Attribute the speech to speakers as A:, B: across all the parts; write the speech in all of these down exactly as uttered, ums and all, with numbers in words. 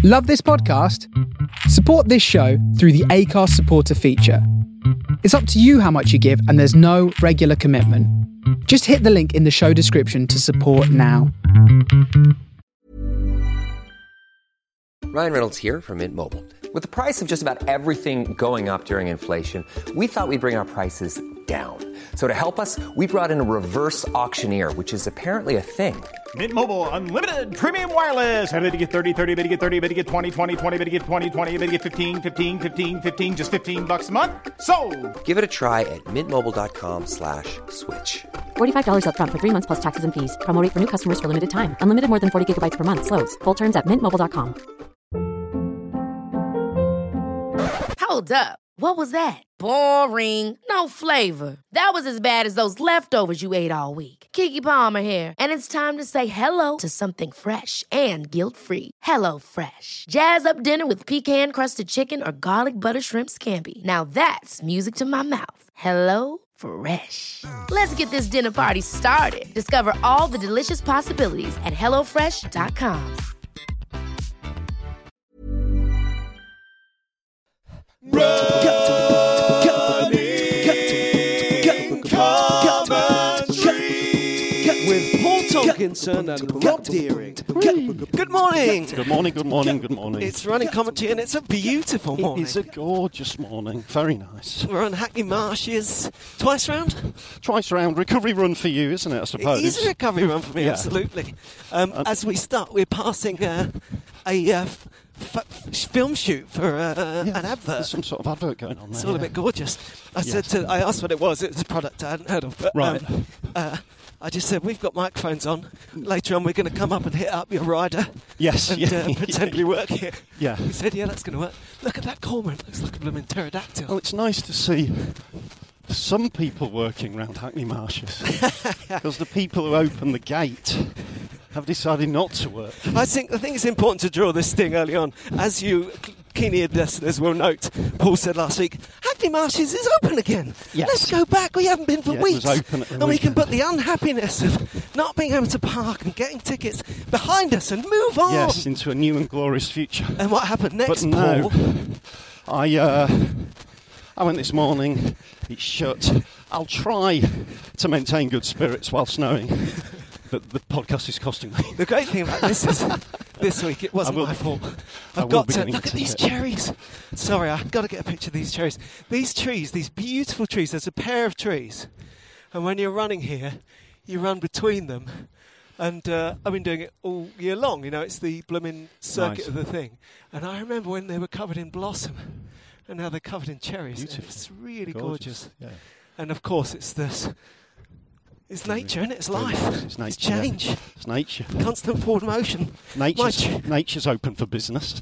A: Love this podcast? Support this show through the Acast supporter feature. It's up to you how much you give, and there's no regular commitment. Just hit the link in the show description to support now.
B: Ryan Reynolds here from Mint Mobile. With the price of just about everything going up during inflation, we thought we'd bring our prices down. So to help us, we brought in a reverse auctioneer, which is apparently a thing.
C: Mint Mobile Unlimited Premium Wireless. How to get thirty, thirty, how to get thirty, how to get twenty, twenty, twenty, how to get twenty, twenty, how to get fifteen, fifteen, fifteen, fifteen, just fifteen bucks a month? Sold! Give it a try at mintmobile.com slash switch.
D: forty-five dollars up front for three months plus taxes and fees. Promo rate for new customers for limited time. Unlimited more than forty gigabytes per month. Slows full terms at mint mobile dot com.
E: Hold up. What was that? Boring. No flavor. That was as bad as those leftovers you ate all week. Keke Palmer here, and it's time to say hello to something fresh and guilt-free. Hello Fresh. Jazz up dinner with pecan-crusted chicken or garlic butter shrimp scampi. Now that's music to my mouth. Hello Fresh. Let's get this dinner party started. Discover all the delicious possibilities at hello fresh dot com.
F: With Paul Tomkinson and Rob Deering. Good morning.
G: Good morning, good morning, good morning.
F: It's running commentary and it's a beautiful morning.
G: It's a gorgeous morning. Very nice.
F: We're on Hackney Marshes twice round?
G: Twice round. Recovery run for you, isn't it, I suppose?
F: It is a recovery run for me,
G: Yeah.
F: absolutely. Um, uh, as we start, we're passing uh, a uh, f- f- film shoot for uh,
G: yeah,
F: an advert.
G: There's some sort of advert going on there.
F: It's all
G: yeah.
F: a bit gorgeous. I
G: Yes.
F: said to, I asked what it was. It was a product I hadn't heard of. But,
G: Right.
F: Um, uh, I just said, we've got microphones on. Later on, we're going to come up and hit up your rider.
G: Yes,
F: And
G: yeah.
F: uh, pretend we work here.
G: Yeah.
F: He said, yeah, that's going to work. Look at that cormorant. Looks like a blooming pterodactyl.
G: Well, it's nice to see some people working round Hackney Marshes. Because the people who open the gate have decided not to work.
F: I think I think it's important to draw this thing early on. As you keen-eared listeners will note, Paul said last week, Hackney Marshes is open again.
G: Yes.
F: Let's go back. We haven't been for
G: Yeah, it
F: weeks.
G: was open at the
F: and we can
G: weekend.
F: put the unhappiness of not being able to park and getting tickets behind us and move on.
G: Yes, into a new and glorious future.
F: And what happened next,
G: But no,
F: Paul?
G: I, uh, I went this morning, it's shut. I'll try to maintain good spirits while snowing. But the podcast is costing me.
F: The great thing about this is, this week, it wasn't
G: I will-
F: my fault.
G: I
F: I've
G: will
F: got
G: be
F: to
G: getting
F: look at
G: to
F: these
G: it.
F: cherries. Sorry, I've got to get a picture of these cherries. These trees, these beautiful trees, there's a pair of trees. And when you're running here, you run between them. And uh, I've been doing it all year long. You know, it's the blooming circuit
G: Nice.
F: of the thing. And I remember when they were covered in blossom. And now they're covered in cherries. And
G: Beautiful.
F: it's really
G: Gorgeous.
F: gorgeous.
G: Yeah.
F: And of course, it's this. It's nature, isn't it? It's
G: Really
F: life.
G: is. It's nature.
F: It's change.
G: yeah. It's nature.
F: Constant forward motion.
G: Nature's,
F: My tr-
G: nature's open for business.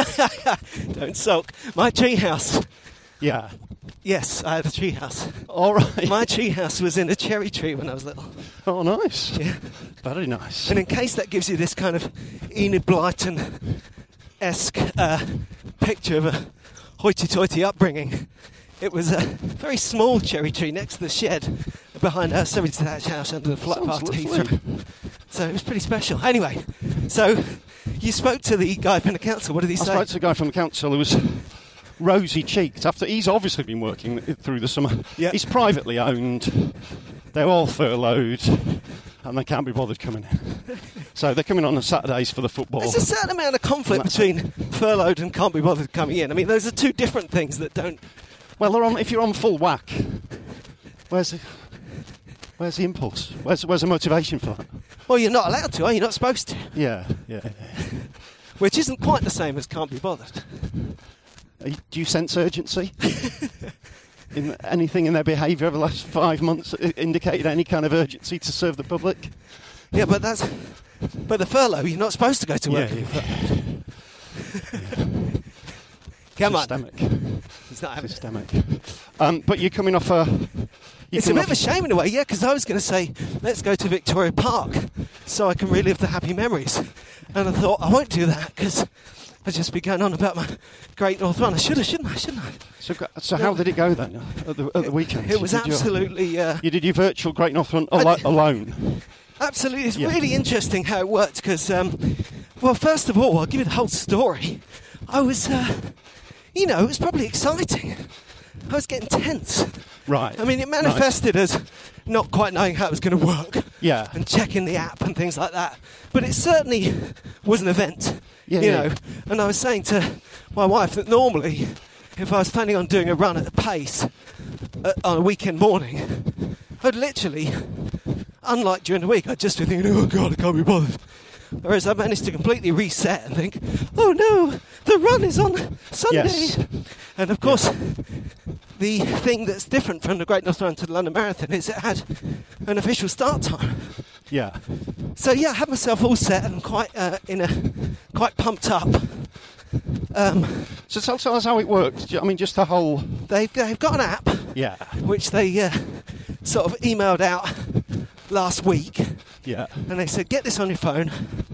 F: Don't sulk. My treehouse.
G: Yeah.
F: Yes, I had a treehouse.
G: All right.
F: My treehouse was in a cherry tree when I was little.
G: Oh, nice.
F: Yeah.
G: Very nice.
F: And in case that gives you this kind of Enid Blyton-esque uh, picture of a hoity-toity upbringing, it was a very small cherry tree next to the shed behind our semi-detached house under the flight
G: Sounds
F: path to
G: lovely.
F: Heathrow. So it was pretty special. Anyway, so you spoke to the guy from the council. What did he
G: I
F: say?
G: spoke to the guy from the council who was rosy-cheeked. After he's obviously been working through the summer.
F: Yeah.
G: He's privately owned. They're all furloughed, and they can't be bothered coming in. So they're coming on on Saturdays for the football.
F: There's a certain amount of conflict
G: That's
F: between furloughed and can't be bothered coming in. I mean, those are two different things that don't...
G: Well, they're on, if you're on full whack, where's the, where's the impulse? Where's, where's the motivation for that?
F: Well, you're not allowed to, are you? You're not supposed to.
G: Yeah, yeah. yeah.
F: Which isn't quite the same as can't be bothered.
G: Are you- Do you sense urgency? in anything in their behaviour over the last five months i- indicated any kind of urgency to serve the public?
F: Yeah, but that's... But the furlough, you're not supposed to go to work.
G: Yeah,
F: if you're
G: yeah.
F: furloughed. Come on.
G: Systemic.
F: It's not happening.
G: Systemic. Um, but you're coming off a... you're
F: It's a
G: coming
F: bit of a
G: off
F: shame in a way, yeah, because I was going to say, let's go to Victoria Park so I can relive the happy memories. And I thought, I won't do that because I'd just be going on about my Great North Run. I should have, shouldn't I? Shouldn't I?
G: So, go- so how did it go then at the, at the weekend?
F: It was
G: Did you-
F: absolutely... Uh,
G: You did your virtual Great North Run
F: I
G: alo-
F: did-
G: alone?
F: Absolutely, it's
G: Yeah.
F: really interesting how it worked because um, Well, first of all, I'll give you the whole story. I was, uh, you know, it was probably exciting. I was getting tense.
G: Right.
F: I mean, it manifested
G: nice.
F: as not quite knowing how it was going to work.
G: Yeah.
F: And checking the app and things like that. But it certainly was an event,
G: yeah,
F: you
G: yeah.
F: know. And I was saying to my wife that normally, if I was planning on doing a run at a pace uh, on a weekend morning, I'd literally, unlike during the week, I'd just be thinking, oh God, I can't be bothered. Whereas I managed to completely reset and think, oh no, the run is on Sunday.
G: Yes.
F: And of course,
G: yeah.
F: the thing that's different from the Great North Run to the London Marathon is it had an official start time.
G: Yeah.
F: So yeah, I had myself all set and quite uh, in a quite pumped up. Um,
G: so tell, tell us how it worked. I mean, just the whole.
F: They've they've got an app.
G: Yeah.
F: Which they uh, sort of emailed out last week.
G: Yeah.
F: And they said, get this on your phone.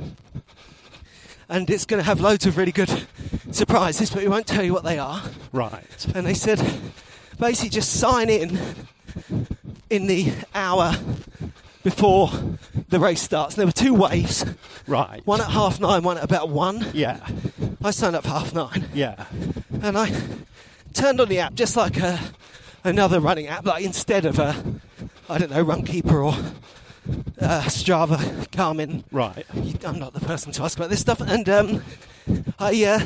F: And it's going to have loads of really good surprises, but we won't tell you what they are.
G: Right.
F: And they said, basically just sign in in the hour before the race starts. And there were two waves.
G: Right.
F: One at half nine, one at about one.
G: Yeah.
F: I signed up for half nine.
G: Yeah.
F: And I turned on the app just like a, another running app, like instead of a, I don't know, Runkeeper or uh, Strava, Garmin.
G: Right.
F: I'm not the person to ask about this stuff. And um, I, uh,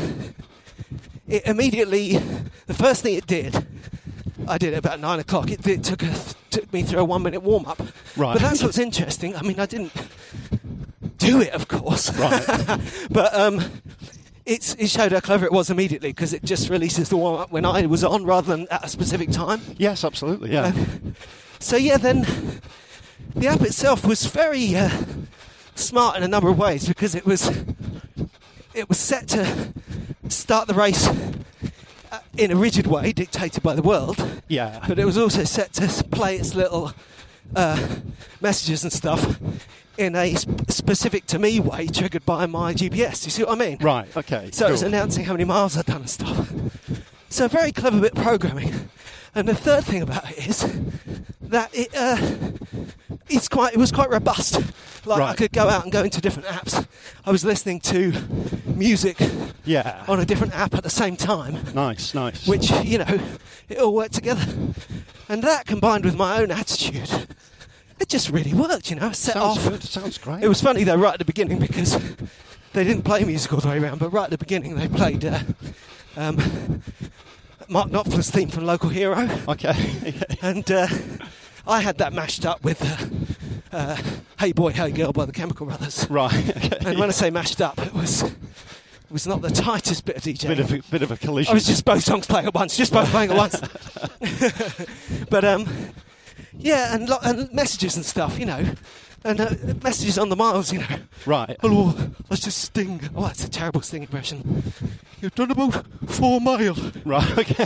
F: it immediately, the first thing it did, I did it about nine o'clock. It, it took a, took me through a one minute warm up.
G: Right.
F: But that's what's interesting. I mean, I didn't do it, of course.
G: Right.
F: But um, it's, it showed how clever it was immediately because it just releases the warm up when I was on rather than at a specific time.
G: Yes, absolutely. Yeah.
F: Uh, so yeah, then the app itself was very uh, smart in a number of ways because it was it was set to start the race uh, in a rigid way dictated by the world.
G: Yeah.
F: But it was also set to play its little uh, messages and stuff in a sp- specific to me way triggered by my G P S. You see what I mean?
G: Right. Okay.
F: So
G: cool.
F: it was announcing how many miles I'd done and stuff. So a very clever bit of programming. And the third thing about it is that it uh, it's quite it was quite robust. Like
G: right.
F: I could go out and go into different apps. I was listening to music
G: yeah.
F: on a different app at the same time.
G: Nice, nice.
F: Which, you know, it all worked together. And that combined with my own attitude, it just really worked, you know. I set
G: Sounds
F: off.
G: good. Sounds great.
F: It was funny though right at the beginning because they didn't play music all the way around, but right at the beginning they played uh, um, Mark Knopfler's theme from Local Hero.
G: Okay.
F: And uh, I had that mashed up with uh, uh, Hey Boy, Hey Girl by the Chemical Brothers.
G: Right. Okay.
F: And when I say mashed up, it was it was not the tightest bit of DJing.
G: Bit of a, bit of a collision.
F: I was just both songs playing at once, just both playing at once. But um, yeah, and, lo- and messages and stuff, you know. And uh, messages on the miles, you know.
G: Right.
F: Hello, let's just sting. Oh, that's a terrible sting impression. You've done about four mile.
G: Right, okay.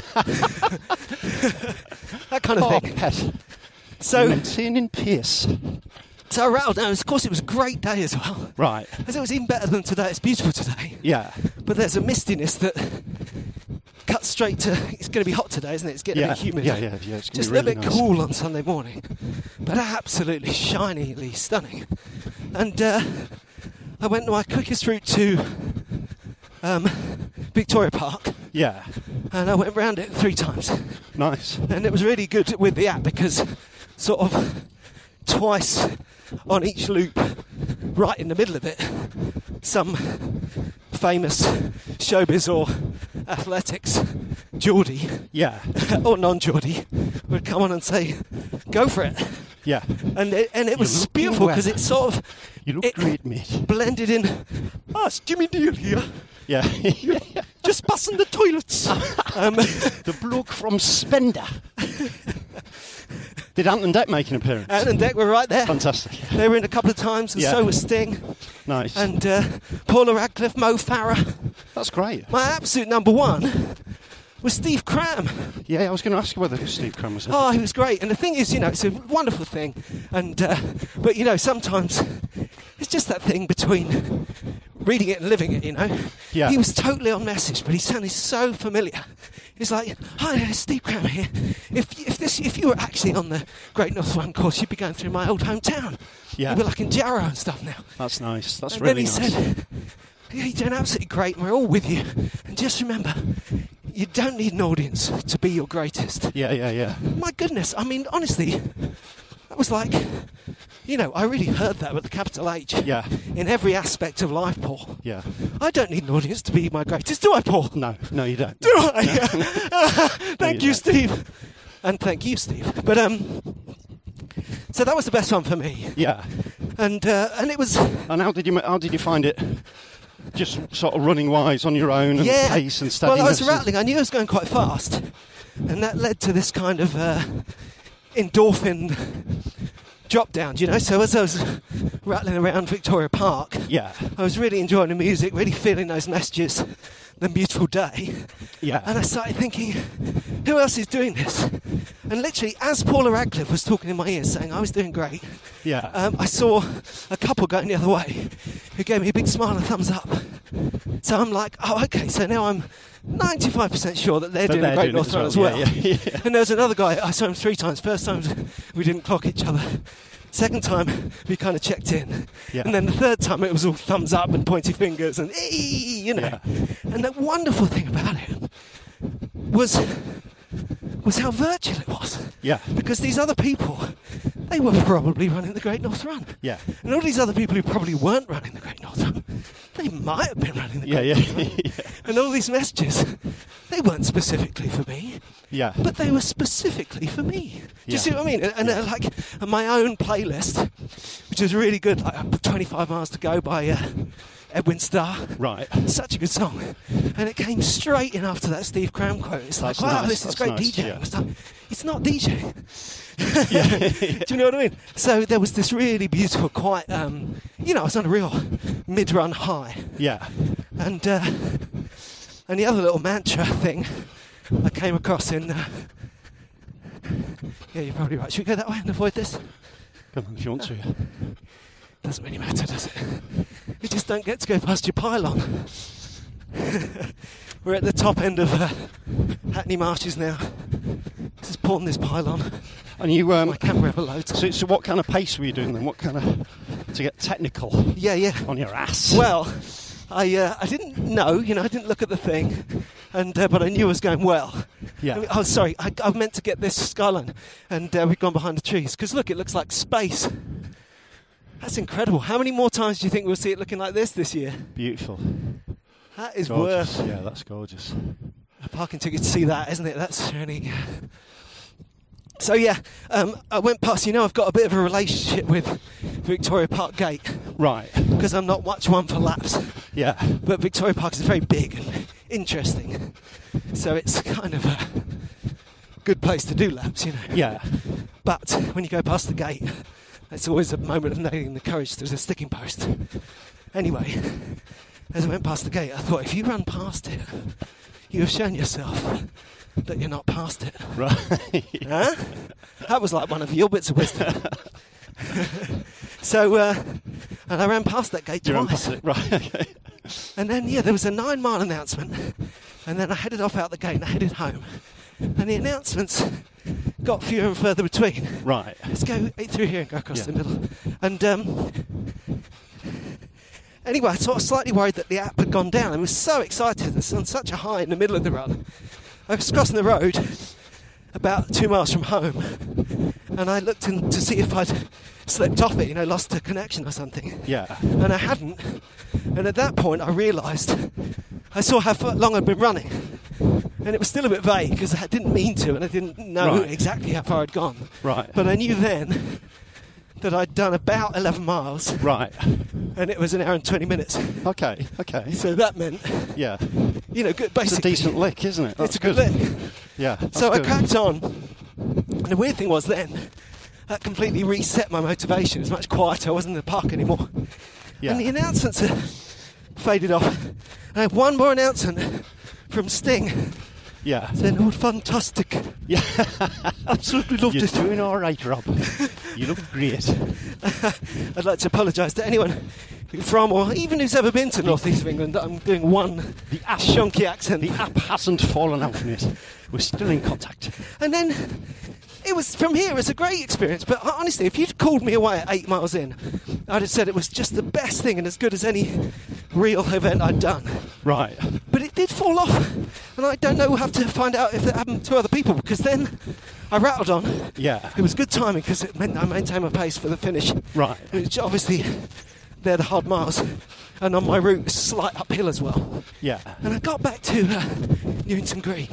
F: That kind of
G: Oh,
F: thing.
G: pet.
F: So,
G: Maintaining pace.
F: so I rattled down. Of course, it was a great day as well.
G: Right.
F: As it was even better than today. It's beautiful today.
G: Yeah.
F: But there's a mistiness that cuts straight to. It's going to be hot today, isn't it? It's getting
G: Yeah.
F: a bit humid.
G: Yeah, yeah, yeah. It's gonna
F: Just
G: be
F: a
G: really
F: little bit
G: nice.
F: cool on Sunday morning, but absolutely shiningly stunning. And uh, I went my quickest route to um, Victoria Park,
G: Yeah.
F: and I went round it three times.
G: Nice.
F: And it was really good with the app because sort of twice on each loop, right in the middle of it, some famous showbiz or athletics Geordie
G: Yeah.
F: or non-Geordie would come on and say, go for it.
G: Yeah.
F: And it, and it was
G: looking
F: beautiful
G: well.
F: because it sort of
G: You look
F: it
G: great, mate.
F: blended in. Ah, it's Jimmy Deal here.
G: Yeah.
F: Just passing the toilets. um,
G: The bloke from Spender. Did Ant and Dec make an appearance?
F: Ant and Dec were right there.
G: Fantastic.
F: They were in a couple of times, and
G: Yeah.
F: so was Sting.
G: Nice.
F: And uh, Paula Radcliffe, Mo Farah.
G: That's great.
F: My absolute number one was Steve Cram.
G: Yeah, I was going to ask you whether Steve Cram was.
F: Oh, he was great. And the thing is, you know, it's a wonderful thing. And uh, but you know, sometimes it's just that thing between reading it and living it. You know.
G: Yeah.
F: He was totally on message, but he sounded so familiar. He's like, "Hi, Steve Cram here. If if this if you were actually on the Great North Run course, you'd be going through my old hometown.
G: Yeah.
F: You'd be like in Jarrow and stuff now."
G: That's nice. That's
F: and
G: really
F: then he
G: nice.
F: said, Yeah, you're doing absolutely great. And we're all with you. And just remember, you don't need an audience to be your greatest.
G: Yeah, yeah, yeah.
F: My goodness, I mean, honestly, that was like, you know, I really heard that with the capital H.
G: Yeah.
F: In every aspect of life, Paul.
G: Yeah.
F: I don't need an audience to be my greatest, do I, Paul?
G: No, no, you don't.
F: Do I? Thank
G: No,
F: you,
G: you
F: Steve. And thank you, Steve. But, um, so that was the best one for me.
G: Yeah.
F: And, uh, and it was...
G: And how did you, how did you find it? Just sort of running wise on your own and
F: yeah.
G: pace and steadiness?
F: Well, I was rattling. I knew I was going quite fast. And that led to this kind of uh, endorphin drop down, you know? So as I was rattling around Victoria Park,
G: yeah.
F: I was really enjoying the music, really feeling those messages, the beautiful day.
G: Yeah.
F: And I started thinking, who else is doing this? And literally, as Paula Radcliffe was talking in my ear saying I was doing great,
G: Yeah.
F: um, I saw a couple going the other way who gave me a big smile and a thumbs up. So I'm like, oh, okay, so now I'm ninety-five percent sure that they're
G: But
F: doing
G: they're
F: a great
G: doing it
F: North
G: as
F: Run
G: well,
F: as well.
G: yeah, yeah, yeah.
F: And there was another guy, I saw him three times. First time we didn't clock each other. Second time we kind of checked in.
G: Yeah.
F: And then the third time it was all thumbs up and pointy fingers and ee, you know.
G: Yeah.
F: And the wonderful thing about it was was how virtual it was.
G: Yeah.
F: Because these other people, they were probably running the Great North Run.
G: Yeah.
F: And all these other people who probably weren't running the Great North Run, they might have been running the
G: Yeah,
F: Great
G: yeah.
F: North Run.
G: yeah.
F: And all these messages, they weren't specifically for me,
G: Yeah.
F: but they were specifically for me. Do you
G: Yeah.
F: see what I mean? And, and uh, like and my own playlist, which was really good, like twenty-five Miles to Go by uh, Edwin Starr.
G: Right.
F: Such a good song. And it came straight in after that Steve Cram quote. It's
G: That's
F: like, wow,
G: nice,
F: this is
G: that's
F: great
G: nice,
F: DJing.
G: yeah.
F: It's, like, it's not DJing.
G: yeah.
F: Do you know what I mean? So there was this really beautiful, quite, um, you know, I was on a real mid-run high.
G: Yeah.
F: And uh, and the other little mantra thing I came across in... Uh, yeah, you're probably right. Should we go that way and avoid this?
G: Come on, if you want to.
F: Doesn't really matter, does it? You just don't get to go past your pylon. We're at the top end of uh, Hackney Marshes now. This is pulling this pylon.
G: And you, um,
F: My camera ever loads.
G: so, so what kind of pace were you doing then? What kind of, to get technical
F: Yeah, yeah.
G: on your ass?
F: Well, I uh, I didn't know, you know, I didn't look at the thing, and uh, but I knew I was going well.
G: Yeah.
F: Oh, sorry, I, I meant to get this skyline, and uh, we've gone behind the trees, because look, it looks like space. That's incredible. How many more times do you think we'll see it looking like this this year?
G: Beautiful.
F: That is
G: Gorgeous.
F: worth
G: Yeah, that's gorgeous.
F: a parking ticket to see that, isn't it? That's really... So yeah, um, I went past, you know, I've got a bit of a relationship with Victoria Park Gate,
G: Right.
F: because I'm not much one for laps.
G: Yeah.
F: But Victoria Park is very big and interesting, so it's kind of a good place to do laps, you know.
G: Yeah.
F: But when you go past the gate, it's always a moment of nailing the courage to the sticking post. Anyway, as I went past the gate, I thought, if you run past it, you have shown yourself that you're not past it.
G: Right.
F: Huh? That was like one of your bits of wisdom. So, uh, and I ran past that gate
G: You ran
F: twice.
G: past it. Right. Okay.
F: And then, yeah, there was a nine mile announcement. And then I headed off out the gate and I headed home. And the announcements got fewer and further between.
G: Right.
F: Let's go through here and go across
G: Yeah.
F: the middle. And um, anyway, I was sort of slightly worried that the app had gone down. I was so excited. It's on such a high in the middle of the run. I was crossing the road about two miles from home. And I looked in to see if I'd slipped off it, you know, lost a connection or something.
G: Yeah.
F: And I hadn't. And at that point, I realised I saw how far long I'd been running. And it was still a bit vague because I didn't mean to and I didn't know
G: Right.
F: exactly how far I'd gone.
G: Right.
F: But I knew then that I'd done about eleven miles
G: Right.
F: and it was an hour and twenty minutes.
G: Okay. Okay.
F: So that meant,
G: Yeah.
F: you know, good,
G: It's a
F: basically...
G: decent lick, isn't it? That's
F: It's a good lick.
G: Yeah. that's
F: So I
G: good.
F: cracked on. And the weird thing was then, that completely reset my motivation. It was much quieter. I wasn't in the park anymore.
G: Yeah.
F: And the announcements had faded off. And I had one more announcement from Sting
G: Yeah.
F: saying, oh, fantastic.
G: Yeah.
F: Absolutely loved
G: You're
F: it.
G: doing all right, Rob. You look great.
F: I'd like to apologise to anyone from or even who's ever been to North East of England that I'm doing one
G: The app,
F: shonky accent.
G: the app hasn't fallen out, mate. We're still in contact.
F: And then it was from here, it was a great experience. But honestly, if you'd called me away at eight miles in, I'd have said it was just the best thing and as good as any real event I'd done.
G: Right.
F: But it did fall off, and I don't know. We'll have to find out if it happened to other people, because then I rattled on.
G: Yeah.
F: It was good timing because it meant I maintained my pace for the finish.
G: Right.
F: Which obviously, they're the hard miles, and on my route, it's a slight uphill as well.
G: Yeah.
F: And I got back to uh, Newington Green.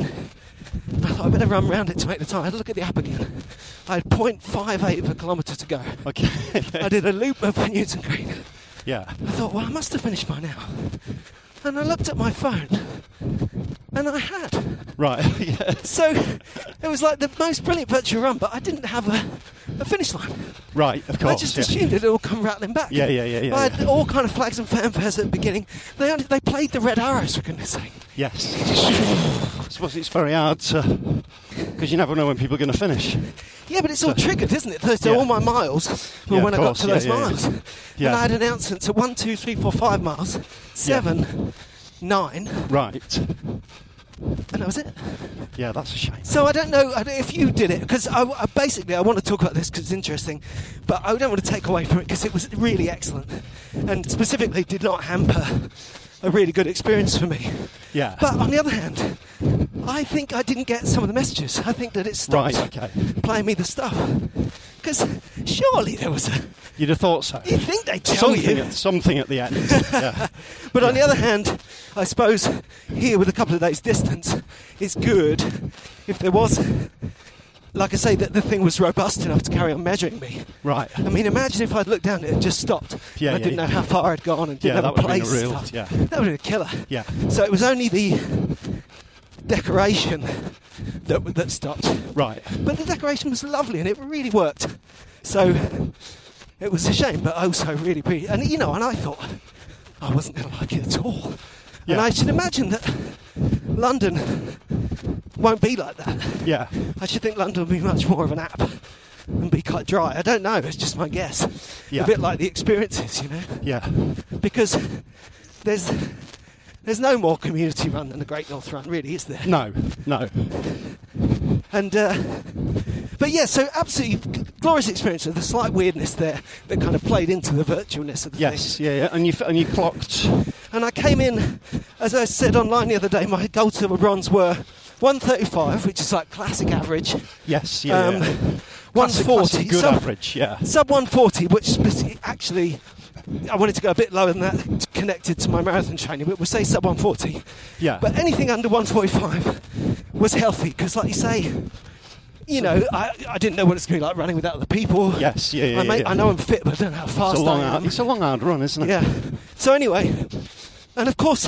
F: I thought I'd better run round it to make the time. I had to look at the app again. I had point five eight of a kilometre to go.
G: Okay.
F: I did a loop of Newington Green.
G: Yeah.
F: I thought, well, I must have finished by now. And I looked at my phone, and I had.
G: Right. Yeah.
F: So it was like the most brilliant virtual run, but I didn't have a, a finish line.
G: Right, of course.
F: I just
G: yeah.
F: assumed it'd all come rattling back.
G: Yeah, yeah, yeah, yeah.
F: I had
G: yeah.
F: all kind of flags and fanfares at the beginning. They only, they played the red arrows, for goodness sake.
G: Yes. I suppose it's very hard to, because you never know when people are going to finish.
F: Yeah, but it's all triggered, isn't it? So
G: Yeah.
F: all my miles were
G: Yeah,
F: when
G: of
F: I got
G: course,
F: to
G: yeah,
F: those
G: yeah, yeah.
F: miles.
G: Yeah.
F: And I had announcements at one, two, three, four, five miles, seven, nine,
G: Right.
F: and that was it.
G: Yeah, that's a shame.
F: So I don't know if you did it, because I, I basically I want to talk about this because it's interesting, but I don't want to take away from it because it was really excellent, and specifically did not hamper a really good experience for me.
G: Yeah.
F: But on the other hand, I think I didn't get some of the messages. I think that it stopped
G: Right, okay.
F: playing me the stuff. Because surely there was a...
G: You'd have thought so.
F: You'd think they'd tell
G: something,
F: you.
G: at, something at the end. Yeah.
F: But on the other hand, I suppose here with a couple of days distance, it's good if there was, like I say, that the thing was robust enough to carry on measuring me.
G: Right.
F: I mean, imagine if I'd looked down and it had just stopped.
G: Yeah,
F: and I
G: yeah,
F: didn't
G: yeah.
F: know how far I'd gone and didn't
G: Yeah,
F: have
G: that
F: a
G: would have
F: place.
G: been a real-
F: stuff.
G: yeah.
F: That would have been a killer.
G: Yeah.
F: So it was only the decoration that that stopped.
G: Right.
F: But the decoration was lovely and it really worked. So it was a shame, but also really pretty. And you know, and I thought I wasn't going to like it at all.
G: Yeah.
F: And I should imagine that London won't be like that.
G: Yeah.
F: I should think London will be much more of an app and be quite dry. I don't know, it's just my guess.
G: Yeah.
F: A bit like the experiences, you know?
G: Yeah.
F: Because there's there's no more community run than the Great North Run, really, is there?
G: No. No.
F: And, uh, but yeah, so absolutely glorious experience of the slight weirdness there that kind of played into the virtualness of the
G: Yes.
F: thing.
G: Yeah. Yeah. And you f- and you clocked.
F: And I came in, as I said online the other day, my gold, silver, bronze were one thirty-five, which is like classic average.
G: Yes. Yeah.
F: Um,
G: yeah.
F: one
G: Classic-
F: forty.
G: classic good
F: sub,
G: average. Yeah.
F: Sub one forty, which speci- actually, I wanted to go a bit lower than that, connected to my marathon training, but we'll say sub one forty.
G: Yeah.
F: But anything under one forty-five was healthy, because like you say, you know, I, I didn't know what it's going to be like running without other people.
G: Yes. Yeah. Yeah.
F: I, may,
G: yeah.
F: I know I'm fit, but I don't know how fast
G: It's a long.
F: I am.
G: Hard, it's a long hard run, isn't it?
F: Yeah. So anyway, and of course,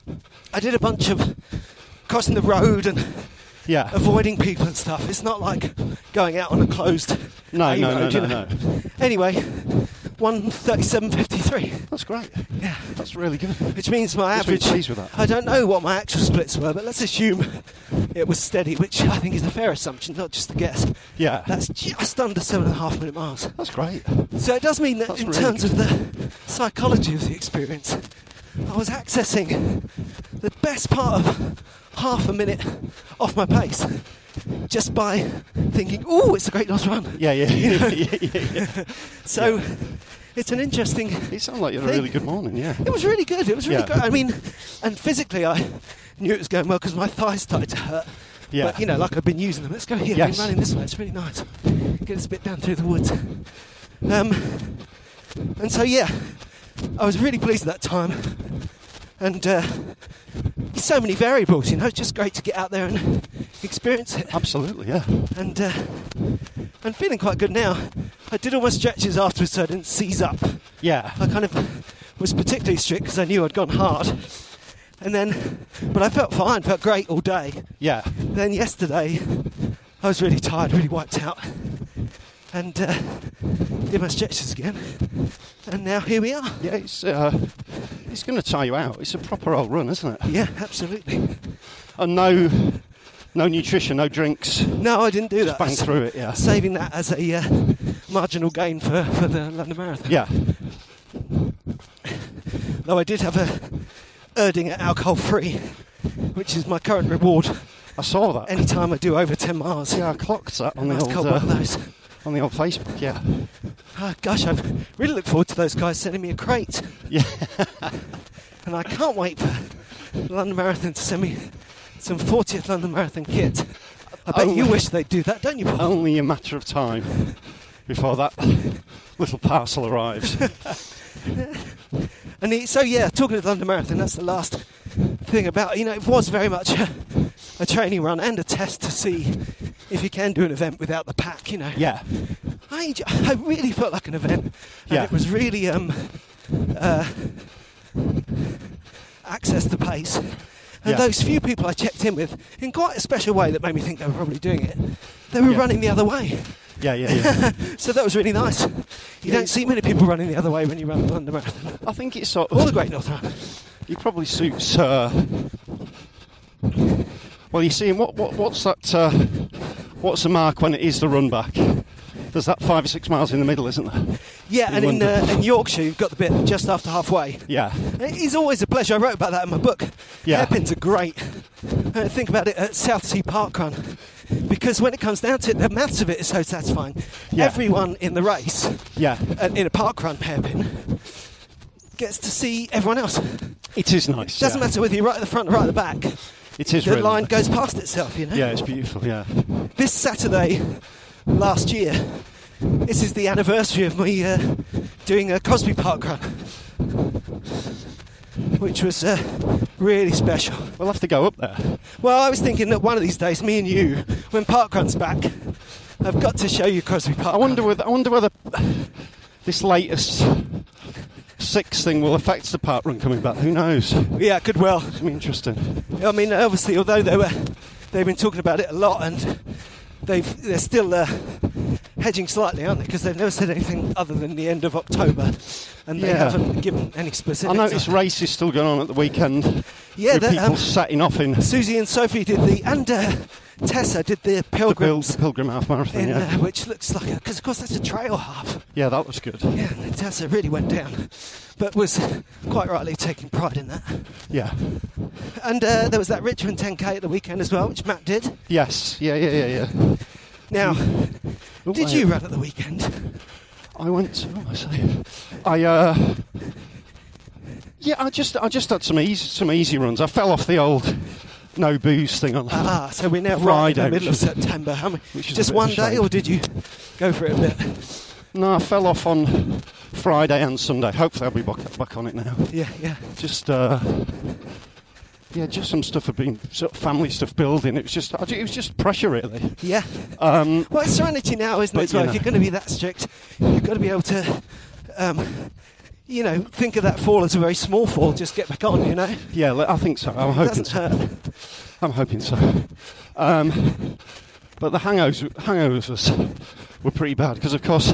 F: I did a bunch of crossing the road and
G: Yeah.
F: avoiding people and stuff. It's not like going out on a closed
G: No.
F: A
G: No.
F: road,
G: No.
F: you
G: No.
F: know.
G: No.
F: Anyway, one thirty-seven fifty-three.
G: That's great.
F: Yeah.
G: That's really good.
F: Which means my
G: Just really
F: average.
G: pleased with that.
F: I don't know what my actual splits were, but let's assume it was steady, which I think is a fair assumption, not just a guess.
G: Yeah.
F: That's just under seven and a half minute miles.
G: That's great.
F: So it does mean that
G: That's
F: in
G: really
F: terms
G: good.
F: of the psychology of the experience, I was accessing the best part of half a minute off my pace just by thinking, "Oh, it's a Great North Run."
G: Yeah. Yeah.
F: You know?
G: yeah, yeah, yeah.
F: So
G: Yeah.
F: it's an interesting.
G: It sounded like you had a
F: thing.
G: really good morning. Yeah.
F: It was really good. It was really
G: Yeah.
F: good. I mean, and physically, I knew it was going well because my thighs started to hurt.
G: Yeah.
F: But you know, like I've been using them. Let's go here. I've
G: Yes.
F: been running this way. It's really nice. Get this bit down through the woods. Um, and so yeah, I was really pleased at that time. And uh, so many variables, you know. It's just great to get out there and experience it.
G: Absolutely. Yeah.
F: And uh, I'm feeling quite good now. I did all my stretches afterwards, so I didn't seize up.
G: Yeah.
F: I kind of was particularly strict because I knew I'd gone hard. And then, but I felt fine, felt great all day.
G: Yeah.
F: Then yesterday, I was really tired, really wiped out. And uh, did my stretches again. And now here we are.
G: Yeah. It's uh, it's going to tire you out. It's a proper old run, isn't it?
F: Yeah, absolutely.
G: And no, no nutrition, no drinks.
F: No, I didn't do that.
G: Bang through it. Yeah.
F: Saving that as a uh, marginal gain for, for the London Marathon.
G: Yeah.
F: Though I did have a Erdinger alcohol free, which is my current reward.
G: I saw that.
F: Any time I do over ten miles.
G: Yeah, I clocked that on the
F: Nice
G: old
F: couple of
G: uh,
F: those.
G: on the old Facebook. Yeah.
F: Oh, gosh, I really look forward to those guys sending me a crate.
G: Yeah.
F: And I can't wait for the London Marathon to send me some fortieth London Marathon kit. I bet
G: only,
F: you wish they'd do that, don't you, Paul?
G: Only a matter of time before that little parcel arrives.
F: And he, so, yeah, talking of the London Marathon, that's the last thing about, you know, it was very much a, a training run and a test to see if you can do an event without the pack, you know.
G: Yeah.
F: I, I really felt like an event. And
G: yeah.
F: it was really um, uh, access the pace. And
G: yeah.
F: those few people I checked in with, in quite a special way that made me think they were probably doing it, they were
G: yeah.
F: running the other way.
G: Yeah, yeah, yeah.
F: So that was really nice. You
G: yeah,
F: don't see many people running the other way when you run the London Marathon.
G: I think it's sort of...
F: Or the Great North Run.
G: It probably suits... Uh, well, you see, what, what what's that... Uh, what's the mark when it is the run back? There's that five or six miles in the middle, isn't there?
F: Yeah,
G: in
F: and in, uh, in Yorkshire, you've got the bit just after halfway.
G: Yeah.
F: It is always a pleasure. I wrote about that in my book.
G: Yeah.
F: Hairpins are great. Uh, think about it at South Sea Park Run. Because when it comes down to it, the maths of it is so satisfying.
G: Yeah.
F: Everyone in the race,
G: yeah,
F: uh, in a park run hairpin, gets to see everyone else.
G: It is nice.
F: It doesn't
G: yeah.
F: matter whether you're right at the front or right at the back.
G: It is
F: The
G: really
F: line
G: nice.
F: goes past itself, you know?
G: Yeah, it's beautiful, yeah.
F: This Saturday, last year, this is the anniversary of me uh, doing a Crosby Park Run, which was uh, really special.
G: We'll have to go up there.
F: Well, I was thinking that one of these days, me and you, when Parkrun's back, I've got to show you Crosby Park
G: I wonder
F: Run.
G: whether I wonder whether this latest six thing will affect the park run coming back. Who knows?
F: Yeah, it could well.
G: It's interesting.
F: I mean, obviously, although they were, they've been talking about it a lot, and they've they're still uh, hedging slightly, aren't they? Because they've never said anything other than the end of October, and they
G: Yeah.
F: haven't given any specifics.
G: I noticed races still going on at the weekend.
F: Yeah,
G: with
F: the,
G: people
F: um,
G: setting off in
F: Susie and Sophie did the, and uh, Tessa did the
G: the, Pil-
F: Pilgrims,
G: the Pilgrim Half Marathon.
F: in,
G: Yeah,
F: uh, which looks like a, because of course that's a trail half.
G: yeah, that was good.
F: Yeah, and Tessa really went down, but was quite rightly taking pride in that.
G: Yeah.
F: And uh, there was that Richmond ten K at the weekend as well, which Matt did.
G: Yes. Yeah. Yeah. Yeah. Yeah.
F: Now,
G: Oh,
F: did
G: I-
F: you run at the weekend?
G: I went. To, what was I say? I. Uh, yeah, I just. I just had some easy, some easy runs. I fell off the old no booze thing on.
F: Ah, so we're now right in
G: Friday,
F: the middle of
G: which is-
F: September. How many,
G: which is a
F: just
G: bit of
F: one
G: a
F: day,
G: shame.
F: or did you go for it a bit?
G: No, I fell off on Friday and Sunday. Hopefully, I'll be back, back on it now.
F: Yeah, yeah.
G: Just. Uh, yeah, just some stuff had been sort of family stuff building. It was just. It was just pressure, really.
F: Yeah.
G: Um,
F: Well, it's serenity now, isn't
G: but,
F: it? As well,
G: you
F: if
G: know.
F: you're going to be that strict, you've got to be able to, um, you know, think of that fall as a very small fall. Just get back on, you know.
G: yeah, I think so. I'm
F: It
G: hoping
F: doesn't
G: so.
F: hurt.
G: I'm hoping so. Um, but the hangovers, hangovers was, were pretty bad because, of course,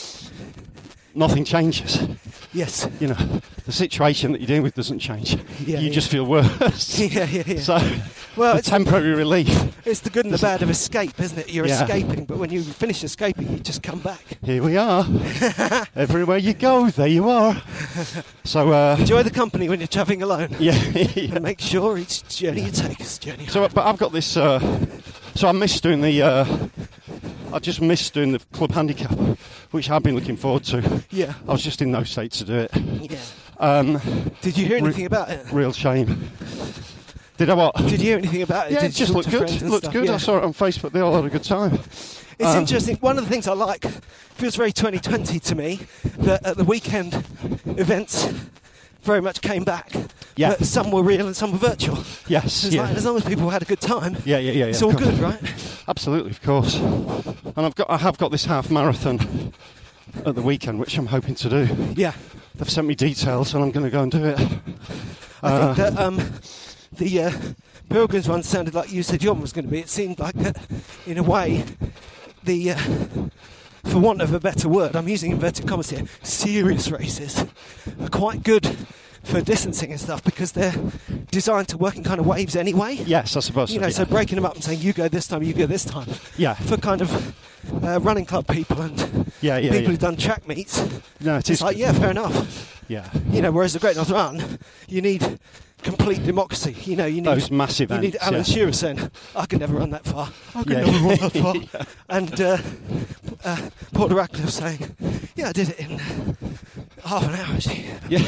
G: nothing changes.
F: Yes.
G: You know, the situation that you're dealing with doesn't change.
F: Yeah,
G: you
F: yeah.
G: just feel worse.
F: Yeah, yeah, yeah.
G: So,
F: Well,
G: the
F: it's-
G: temporary relief.
F: It's the good and the bad of escape, isn't it? You're
G: Yeah.
F: escaping, but when you finish escaping, you just come back.
G: Here we are. Everywhere you go, there you are. So, uh,
F: Enjoy the company when you're travelling alone.
G: yeah. yeah.
F: And make sure each journey you take is a journey.
G: So, but I've got this. Uh, so I missed doing the. Uh, I just missed doing the club handicap, which I've been looking forward to.
F: Yeah.
G: I was just in no state to do it.
F: Yeah.
G: Um,
F: Did you hear
G: Re-
F: anything about it?
G: real shame. Did I what?
F: Did you hear anything about it?
G: Yeah,
F: Did
G: it
F: you
G: just
F: talk
G: looked
F: to
G: good.
F: friends and
G: Looked
F: stuff?
G: good.
F: Yeah.
G: I saw it on Facebook. They all had a good time.
F: It's
G: Um,
F: interesting. One of the things I like feels very twenty twenty to me that at the weekend events very much came back.
G: Yeah.
F: But some were real and some were virtual.
G: Yes.
F: It's
G: Yeah.
F: like, as long as people had a good time,
G: yeah. Yeah. Yeah.
F: it's
G: yeah,
F: all
G: of course.
F: good, right?
G: Absolutely, of course. And I've got. I have got this half marathon at the weekend, which I'm hoping to do.
F: Yeah.
G: They've sent me details, and I'm going to go and do it.
F: I
G: Uh,
F: think that um, the uh, Pilgrims one sounded like you said your one was going to be. It seemed like, uh, in a way, the, uh, for want of a better word, I'm using inverted commas here, serious races are quite good for distancing and stuff because they're designed to work in kind of waves anyway.
G: Yes, I suppose.
F: You know,
G: so,
F: so breaking them up and saying you go this time, you go this time.
G: Yeah.
F: For kind of uh, running club people and
G: Yeah, yeah,
F: people
G: yeah.
F: who've done track meets.
G: No, it
F: It's
G: is
F: like,
G: good.
F: yeah, fair enough.
G: Yeah.
F: You know, whereas the Great North Run, you need complete democracy. You know, you need
G: Those massive
F: You need
G: ends,
F: Alan
G: yeah.
F: Shearer saying, "I can never run that far. I can
G: Yeah.
F: never run that far."
G: Yeah.
F: And uh, uh, Paul Radcliffe saying, "Yeah, I did it in half an hour, actually.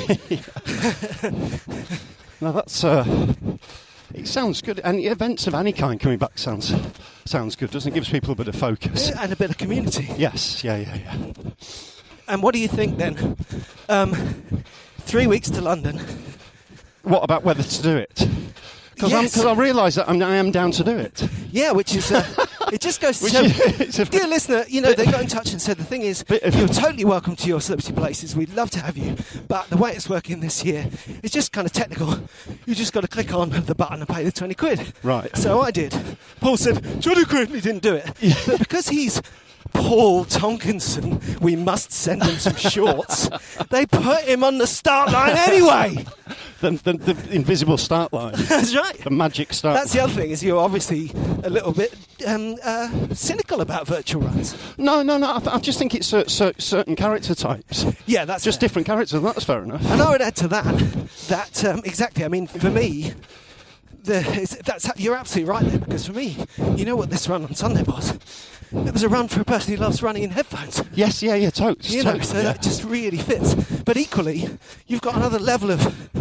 G: Yeah. Now that's... Uh, it sounds good. And events of any kind coming back sounds sounds good, doesn't it? Gives people a bit of focus.
F: Yeah, and a bit of community.
G: Yes, yeah, yeah, yeah.
F: And what do you think then? Um, three weeks to London.
G: What about whether to do it? Because
F: Yes.
G: I realise that I'm, I am down to do it.
F: Yeah, which is... Uh, it just goes to
G: Which
F: show...
G: is- it's a
F: Dear listener, you know, they got in touch and said, the thing is,
G: Bit of-
F: you're totally welcome to your celebrity places. We'd love to have you. But the way it's working this year, it's just kind of technical. You just got to click on the button and pay the twenty quid.
G: Right.
F: So I did. Paul said, twenty quid, and he didn't do it. But because he's Paul Tonkinson, we must send him some shorts. They put him on the start line anyway.
G: The, the, the invisible start line.
F: That's right.
G: The magic start
F: That's the other thing, is you're obviously a little bit um, uh, cynical about virtual runs.
G: No, no, no. I, th- I just think it's cer- cer- certain character types.
F: Yeah, that's
G: Just
F: fair.
G: different characters, and that's fair enough.
F: And I would add to that that um, exactly. I mean, for me, the it's, that's you're absolutely right there, because for me, you know what this run on Sunday was? It was a run for a person who loves running in headphones.
G: Yes, yeah, yeah, totes.
F: You know,
G: totes,
F: so
G: yeah.
F: that just really fits. But equally, you've got another level of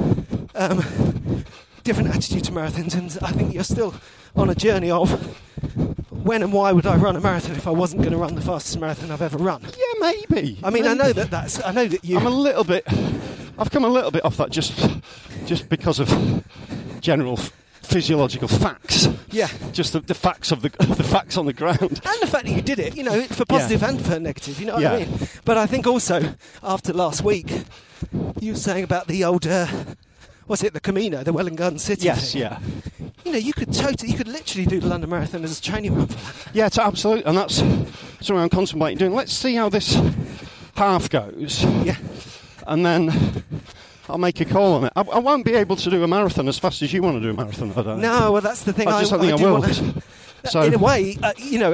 F: um, different attitude to marathons, and I think you're still on a journey of when and why would I run a marathon if I wasn't going to run the fastest marathon I've ever run?
G: Yeah, maybe.
F: I mean, I
G: Maybe.
F: know that that's. I know that you.
G: I'm a little bit. I've come a little bit off that just, just because of general f- physiological facts.
F: Yeah.
G: Just the, the facts of the the facts on the ground.
F: And the fact that you did it, you know, for positive and for negative, you know what I
G: Yeah.
F: mean? But I think also, after last week, you were saying about the old, uh, what's it, the Camino, the Welling Garden City
G: Yes,
F: thing.
G: yeah,
F: You know, you could totally, you could literally do the London Marathon as a training run for that.
G: yeah. It's absolute, and that's something I'm contemplating doing. Let's see how this half goes,
F: Yeah.
G: and then I'll make a call on it. I, I won't be able to do a marathon as fast as you want to do a marathon. I don't.
F: No, well, that's the thing.
G: I just don't think I
F: do
G: will.
F: wanna-
G: So,
F: in a way, uh, you know,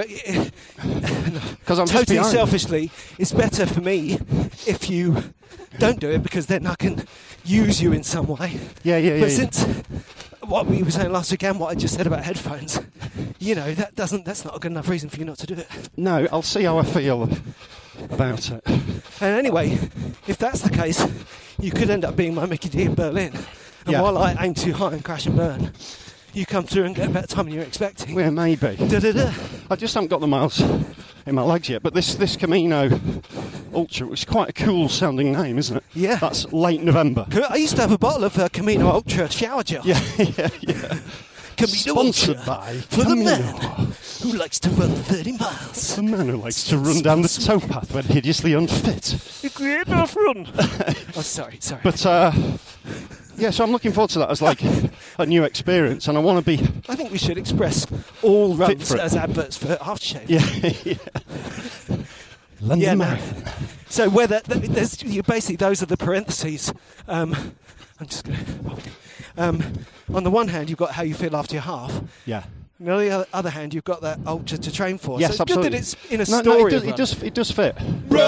G: because I'm just
F: totally
G: behind.
F: selfishly, it's better for me if you don't do it, because then I can use you in some way.
G: Yeah, yeah, yeah.
F: But
G: yeah.
F: since what we were saying last week and what I just said about headphones, you know, that doesn't that's not a good enough reason for you not to do it.
G: No, I'll see how I feel about it.
F: And anyway, if that's the case, you could end up being my Mickey D in Berlin. And
G: Yeah.
F: while I aim too high and crash and burn, you come through and get a better time than you're expecting.
G: Yeah, maybe.
F: Da-da-da.
G: I just haven't got the miles in my legs yet. But this this Camino Ultra, which is quite a cool sounding name, isn't it?
F: Yeah.
G: That's late November.
F: I used to have a bottle of uh, Camino Ultra shower gel.
G: Yeah, yeah, yeah.
F: Camino
G: Sponsored
F: Ultra
G: by
F: for the
G: Camino.
F: man who likes to run thirty miles.
G: The man who likes to run down the towpath when hideously unfit.
F: A great enough run. Oh, sorry, sorry.
G: But uh, yeah, so I'm looking forward to that as like a new experience, and I want to be.
F: I think we should express all runs
G: for it.
F: as adverts for aftershave.
G: Yeah, yeah. London
F: Yeah, no.
G: Marathon.
F: So whether th- there's you basically those are the parentheses. Um, I'm just going to. Um, on the one hand, you've got how you feel after your half.
G: Yeah.
F: And on the other, other hand, you've got that ultra to train for.
G: Yes,
F: so it's
G: absolutely.
F: good that it's in a
G: No,
F: story.
G: no, it does,
F: of
G: it does. It does fit.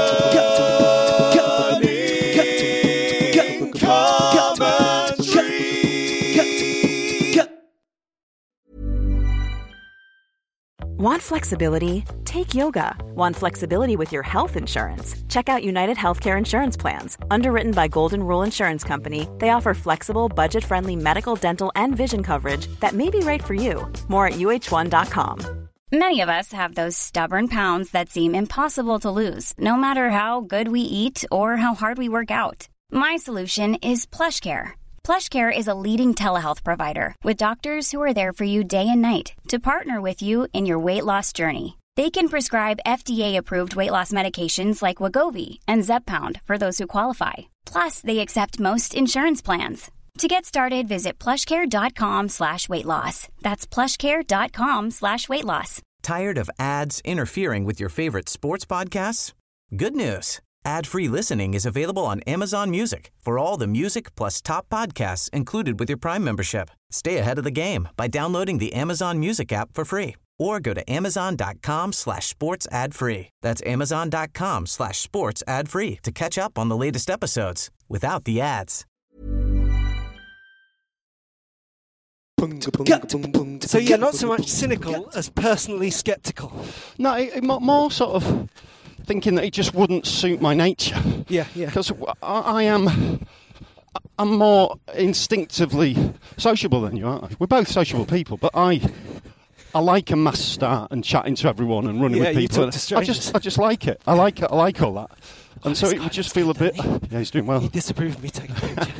H: Want flexibility? Take yoga. Want flexibility with your health insurance? Check out United Healthcare Insurance Plans. Underwritten by Golden Rule Insurance Company, they offer flexible, budget-friendly medical, dental, and vision coverage that may be right for you. More at U H one dot com.
I: Many of us have those stubborn pounds that seem impossible to lose, no matter how good we eat or how hard we work out. My solution is PlushCare. PlushCare is a leading telehealth provider with doctors who are there for you day and night to partner with you in your weight loss journey. They can prescribe F D A-approved weight loss medications like Wegovy and Zepbound for those who qualify. Plus, they accept most insurance plans. To get started, visit plushcare.com slash weight loss. That's plushcare.com slash weight loss.
J: Tired of ads interfering with your favorite sports podcasts? Good news. Ad-free listening is available on Amazon Music for all the music plus top podcasts included with your Prime membership. Stay ahead of the game by downloading the Amazon Music app for free or go to amazon.com slash sports ad free. That's amazon.com slash sports ad free to catch up on the latest episodes without the ads.
F: So you're not so much cynical as personally sceptical.
G: No, it, it, more, more sort of thinking that it just wouldn't suit my nature.
F: Yeah, yeah.
G: Because I, I am, I'm more instinctively sociable than you, aren't I? We're both sociable people, but I, I like a mass start and chatting to everyone and running
F: Yeah,
G: with
F: you
G: people.
F: talk to strangers.
G: I just, I just like it. I like it. I like all that. And so
F: this
G: it
F: guy
G: would just
F: looks
G: feel a
F: good,
G: bit.
F: doesn't he?
G: Yeah, he's doing well.
F: He disapproved of me taking a picture.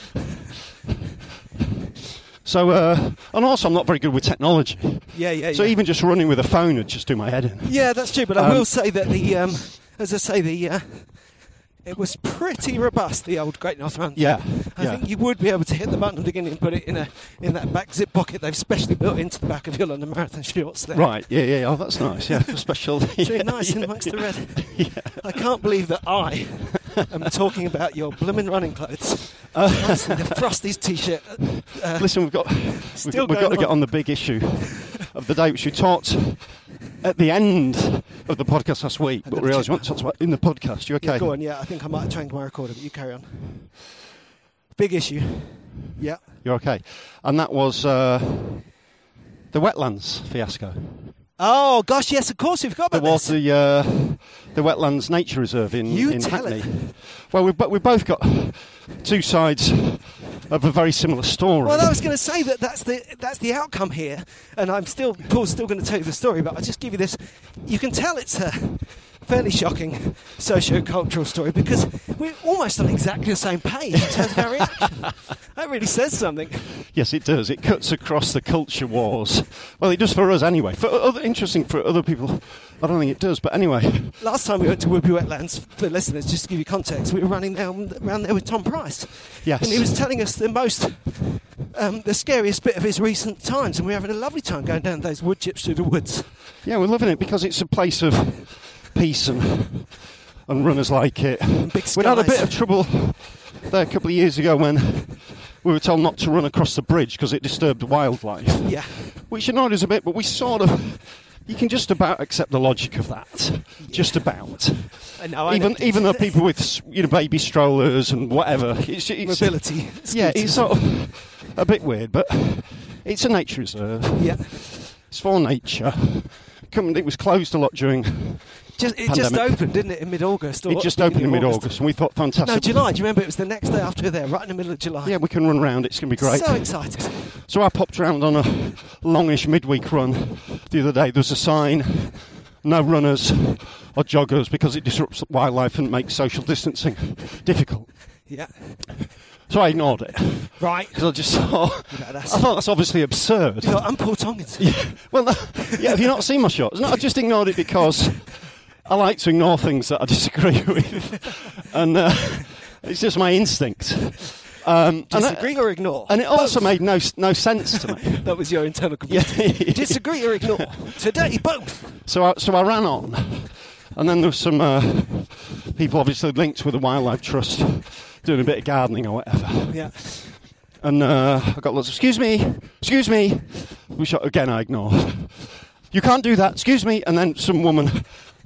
G: So, uh, and also I'm not very good with technology.
F: Yeah, yeah,
G: So
F: yeah.
G: even just running with a phone would just do my head in.
F: Yeah, that's true. But I
G: Um,
F: will say that the, um, as I say, the uh, it was pretty robust. The old Great North Run.
G: Yeah,
F: I
G: yeah.
F: think you would be able to hit the button at the beginning and put it in a in that back zip pocket they've specially built into the back of your London Marathon shorts. There.
G: Right, yeah, yeah. Oh, that's nice. Yeah, special.
F: It's really
G: yeah,
F: nice in
G: yeah,
F: amongst the
G: yeah.
F: red.
G: Yeah.
F: I can't believe that I am talking about your blooming running clothes. Honestly, the Frosties t-shirt. Uh,
G: Listen, we've got we've,
F: Still
G: we've got to
F: going
G: get
F: on.
G: on the big issue of the day, which we talked at the end of the podcast last week. But we realised we want to talk about in the podcast. You okay?
F: yeah, go on. Yeah, I think I might have changed my recorder, but you carry on. Big issue. Yeah.
G: You're okay. And that was uh, the wetlands fiasco.
F: Oh gosh, yes, of course, we've got
G: There
F: about
G: was
F: this.
G: the uh, the Wetlands Nature Reserve in,
F: You
G: in
F: tell
G: Hackney.
F: it.
G: Well, we've, bo- we've both got two sides of a very similar story.
F: Well, I was going to say that that's the that's the outcome here, and I'm still Paul's still going to tell you the story, but I'll just give you this. You can tell it's a fairly shocking socio-cultural story because we're almost on exactly the same page in terms of our reaction. That really says something.
G: Yes, it does. It cuts across the culture wars. Well, it does for us anyway. For other, interesting for other people, I don't think it does. But anyway,
F: Last time we went to Woodby Wetlands, for listeners, just to give you context, we were running down around there with Tom Price.
G: yes,
F: And he was telling us the most, um, the scariest bit of his recent times, and we were having a lovely time going down those wood chips through the woods.
G: yeah, we're loving it because it's a place of peace and and runners like it.
F: Big
G: We had a bit
F: skies.
G: of trouble there a couple of years ago when we were told not to run across the bridge because it disturbed wildlife.
F: Yeah.
G: Which annoyed us a bit, but we sort of, you can just about accept the logic of that. Just about.
F: I know, I
G: even
F: know.
G: even though people with, you know, baby strollers and whatever. It's, it's,
F: Mobility.
G: Yeah,
F: scooters.
G: it's sort of a bit weird, but it's a nature reserve.
F: Yeah.
G: It's for nature. Come- It was closed a lot during.
F: Just, it just
G: Pandemic.
F: opened, didn't it, in mid-August? or
G: It just
F: beginning
G: opened in
F: of
G: mid-August, and we thought fantastic.
F: No, July. Do you remember? It was the next day after we were there, right in the middle of July.
G: Yeah, we can run around. It's going to be great.
F: So excited.
G: So I popped around on a longish midweek run the other day. There's a sign, no runners or joggers because it disrupts wildlife and makes social distancing difficult.
F: Yeah.
G: So I ignored it
F: Right.
G: because I just thought,
F: You know,
G: I
F: that's-
G: thought that's obviously absurd.
F: You know, I'm Paul Tompkins.
G: Yeah, well, no, yeah. Have you not seen my shots? No, I just ignored it because I like to ignore things that I disagree with, and uh, it's just my instinct. Um, and I-
F: Disagree or ignore?
G: And it also
F: Both.
G: made no no sense to me.
F: That was your internal
G: Yeah.
F: computer. Disagree or ignore? Today, both.
G: So I, so I ran on, and then there was some uh, people obviously linked with the Wildlife Trust doing a bit of gardening or whatever.
F: Yeah.
G: And uh, I got lots of, excuse me, excuse me, which again I ignored. You can't do that, excuse me. And then some woman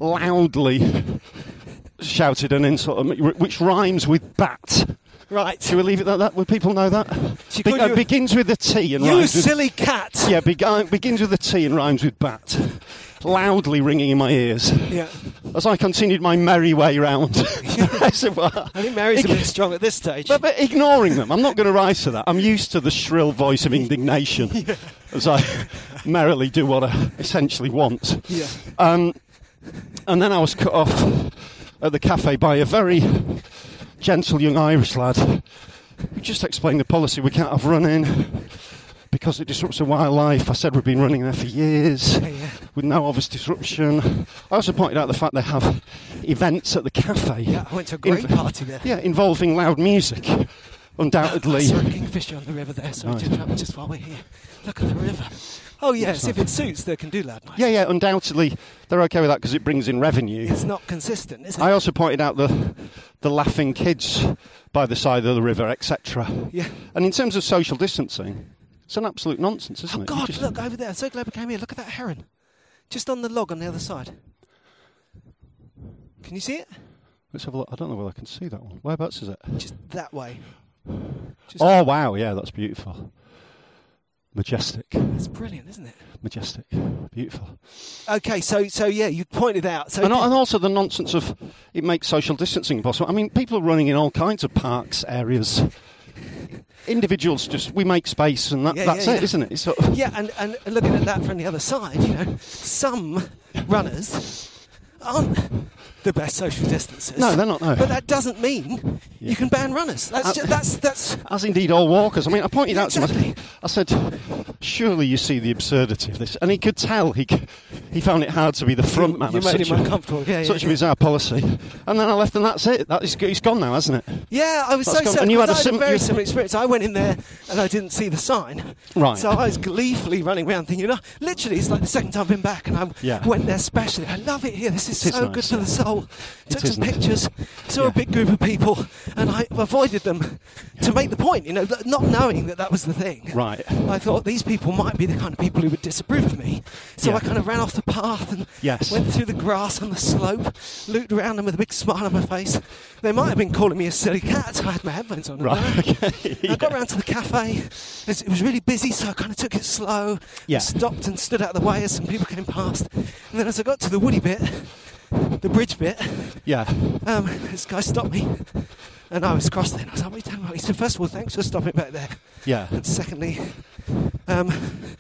G: loudly shouted an insult at me, which rhymes with bat.
F: Right.
G: Should we leave it like that? Would people know that?
F: She
G: Be-
F: called
G: uh,
F: you-
G: begins with a T and
F: You
G: rhymes with...
F: silly cat.
G: Yeah, begi- begins with a T and rhymes with bat. Loudly ringing in my ears.
F: Yeah.
G: As I continued my merry way round. As it were.
F: I think Mary's a
G: Ig-
F: bit strong at this stage.
G: But, but ignoring them, I'm not going to rise to that. I'm used to the shrill voice of indignation as I merrily do what I essentially want.
F: Yeah.
G: Um, and then I was cut off at the cafe by a very gentle young Irish lad who just explained the policy. We can't have running because it disrupts the wildlife. I said we've been running there for years
F: Yeah, yeah.
G: with no obvious disruption. I also pointed out the fact they have events at the cafe.
F: Yeah, I went to a great
G: Inv-
F: party there.
G: Yeah, involving loud music, undoubtedly.
F: I saw a kingfisher on the river there, so
G: Nice.
F: just, just while we're here. Look at the river. Oh, yes, if it suits, they can do loud noise.
G: Yeah, yeah, undoubtedly they're okay with that because it brings in revenue.
F: It's not consistent, is it?
G: I also pointed out the the laughing kids by the side of the river, et cetera.
F: Yeah.
G: And in terms of social distancing, it's an absolute nonsense, isn't
F: Oh,
G: it? You
F: God,
G: just-
F: look over there. I'm so glad we came here. Look at that heron. Just on the log on the other side. Can you see it?
G: Let's have a look. I don't know whether I can see that one. Whereabouts is it?
F: Just that way. Just
G: Oh, wow, yeah, that's beautiful. Majestic.
F: That's brilliant, isn't it?
G: Majestic. Beautiful.
F: Okay, so so yeah, you pointed out. So
G: and, and also the nonsense of it makes social distancing impossible. I mean, people are running in all kinds of parks, areas. Individuals just, we make space and that,
F: yeah,
G: that's
F: yeah,
G: it,
F: yeah.
G: isn't it? It's sort of
F: yeah, and, and looking at that from the other side, you know, some runners aren't the best social distancers.
G: No, they're not, no.
F: But that doesn't mean yeah. you can ban runners. That's
G: uh,
F: just, that's that's
G: as indeed all walkers. I mean, I pointed
F: yeah,
G: out to
F: exactly.
G: him. I said, "Surely you see the absurdity of this," and he could tell. He he found it hard to be the front man
F: you
G: of
F: made
G: such,
F: him
G: a,
F: uncomfortable. Yeah,
G: such
F: yeah, yeah.
G: is our policy. And then I left, and that's it. That is, it's gone now, hasn't it?
F: Yeah, I was
G: That's
F: so
G: gone.
F: sad.
G: And you had a,
F: I had
G: sim-
F: a very
G: you...
F: similar experience. I went in there and I didn't see the sign.
G: Right.
F: So I was gleefully running around thinking, you know, literally it's like the second time I've been back, and I
G: yeah.
F: went there specially. I love it here. This is
G: it
F: so
G: is nice,
F: good for
G: yeah.
F: the soul. Took
G: it
F: some
G: is
F: pictures, saw
G: yeah.
F: a big group of people, and I avoided them to make the point, you know, not knowing that that was the thing.
G: Right.
F: I thought these people might be the kind of people who would disapprove of me. So
G: yeah.
F: I kind of ran off the path and
G: yes.
F: went through the grass on the slope, looked around them with a big smile on my face. They might have been calling me a silly cat. I had my headphones on.
G: Right. Okay.
F: I got round to the cafe. It was really busy, so I kind of took it slow.
G: Yeah.
F: Stopped and stood out of the way as some people came past. And then as I got to the woody bit, the bridge bit,
G: yeah,
F: um, this guy stopped me. And I was cross then. I was like, what are you talking about? He said, first of all, thanks for stopping back there.
G: Yeah.
F: And secondly, um,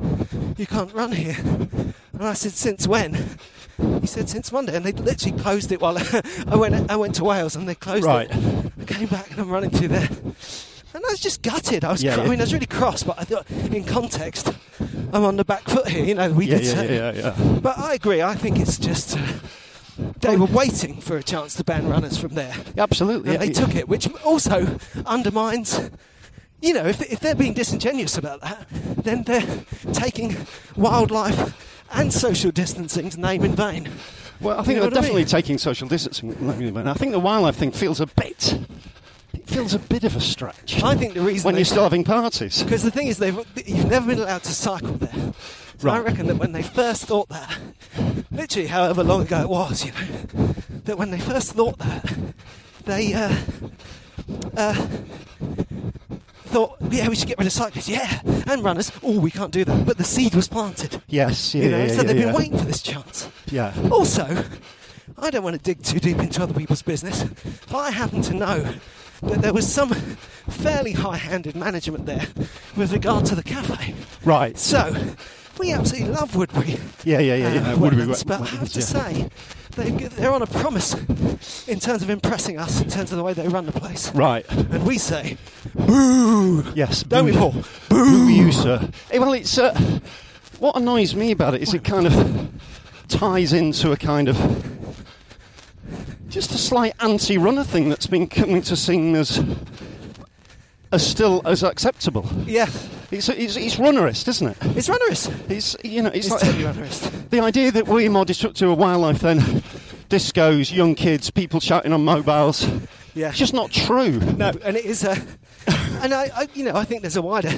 F: you can't run here. And I said, since when? He said, since Monday. And they literally closed it while I went I went to Wales, and they closed
G: right.
F: it. I came back and I'm running through there. And I was just gutted. I was,
G: yeah,
F: cr-
G: yeah.
F: I mean, I was really cross, but I thought, in context, I'm on the back foot here. You know, we
G: yeah,
F: did
G: yeah,
F: say.
G: yeah, yeah, yeah.
F: But I agree. I think it's just... Uh, They were waiting for a chance to ban runners from there.
G: Absolutely.
F: And
G: Yeah,
F: they
G: yeah.
F: took it, which also undermines, you know, if, if they're being disingenuous about that, then they're taking wildlife and social distancing's name in vain.
G: Well, I think
F: You know
G: they're
F: what I
G: definitely
F: mean?
G: taking social distancing. I think the wildlife thing feels a bit... It feels a bit of a stretch.
F: I think the reason...
G: When
F: they-
G: you're still having parties.
F: Because the thing is, they've, you've never been allowed to cycle there. So I
G: Right.
F: reckon that when they first thought that, literally however long ago it was, you know, that when they first thought that, they uh, uh, thought, yeah, we should get rid of cyclists, yeah, and runners. Oh, we can't do that. But the seed was planted.
G: Yes, yeah,
F: You know,
G: yeah,
F: so
G: yeah,
F: they've been
G: yeah.
F: waiting for this chance.
G: Yeah.
F: Also, I don't want to dig too deep into other people's business, but I happen to know that there was some fairly high-handed management there with regard to the cafe.
G: Right.
F: So, we absolutely love Woodbury.
G: Yeah, yeah, yeah, yeah.
F: Uh,
G: Woodbury
F: wetlands,
G: wet-
F: but I
G: wetlands,
F: have to
G: yeah.
F: say, they, they're on a promise in terms of impressing us, in terms of the way they run the place.
G: Right.
F: And we say, boo!
G: Yes.
F: Don't we,
G: boo.
F: Paul?
G: Boo you, sir. Eh, well, it's... Uh, what annoys me about it is it kind of ties into a kind of... just a slight anti-runner thing that's been coming to seem as... as still as acceptable.
F: Yeah.
G: It's, it's, it's runnerist, isn't it?
F: It's runnerist.
G: It's, you know, it's,
F: It's
G: like...
F: totally runnerist.
G: The idea that we're more destructive of wildlife than discos, young kids, people shouting on mobiles...
F: Yeah.
G: It's just not true.
F: No, and it is a... and I, I, you know, I think there's a wider...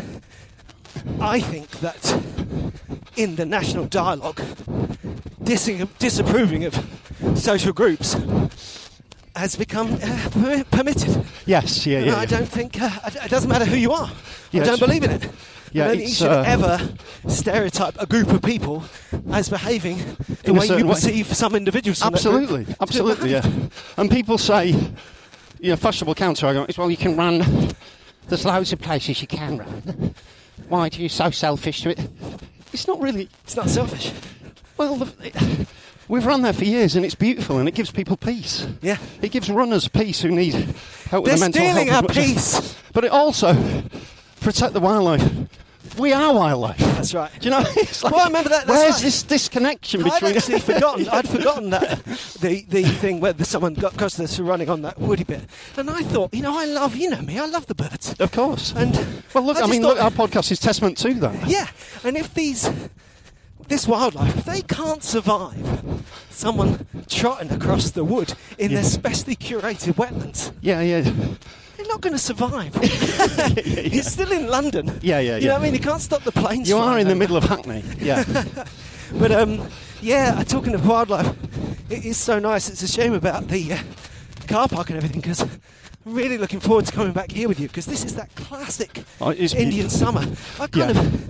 F: I think that in the national dialogue, dissing, disapproving of social groups has become uh, per- permitted.
G: Yes, yeah,
F: And
G: yeah.
F: I
G: yeah.
F: don't think... Uh, it doesn't matter who you are.
G: Yeah,
F: I don't
G: it's-
F: believe in it.
G: Yeah,
F: I don't think you
G: it's,
F: should
G: uh,
F: ever stereotype a group of people as behaving the
G: In a
F: way you
G: certain way.
F: perceive some individuals from that
G: Absolutely,
F: group to
G: absolutely, yeah.
F: behave.
G: And people say, you know, fashionable counter-argument is, well, you can run, there's loads of places you can run. Why are you so selfish to it? It's not really...
F: It's not selfish.
G: Well, the, it, we've run there for years and it's beautiful and it gives people peace.
F: Yeah.
G: It gives runners peace who need help
F: They're
G: with their mental health.
F: stealing
G: as
F: our
G: much as-
F: peace.
G: But it also protect the wildlife. We are wildlife.
F: That's right.
G: Do you know? It's like,
F: Well, I remember that- that's
G: where's
F: right.
G: this disconnection
F: I'd
G: between...
F: actually forgotten. I'd forgotten that the the thing where the, someone got across this running on that woody bit, and I thought, you know, I love, you know me, I love the birds.
G: Of course.
F: And
G: well, look,
F: I
G: I,
F: just
G: mean,
F: thought-
G: look, our podcast is testament to that.
F: Yeah, and if these this wildlife, if they can't survive someone trotting across the wood in
G: Yeah.
F: their specially curated wetlands,
G: Yeah, yeah.
F: they're not going to survive.
G: yeah, yeah.
F: It's still in London.
G: Yeah, yeah,
F: You know
G: yeah.
F: what I mean? You can't stop the planes.
G: You are
F: flying
G: in the
F: over.
G: middle of Hackney. Yeah.
F: But um, yeah, uh, talking of wildlife, it is so nice. It's a shame about the uh, car park and everything, because I'm really looking forward to coming back here with you, because this is that classic
G: Oh, it is
F: Indian
G: beautiful.
F: summer. I kind
G: Yeah.
F: of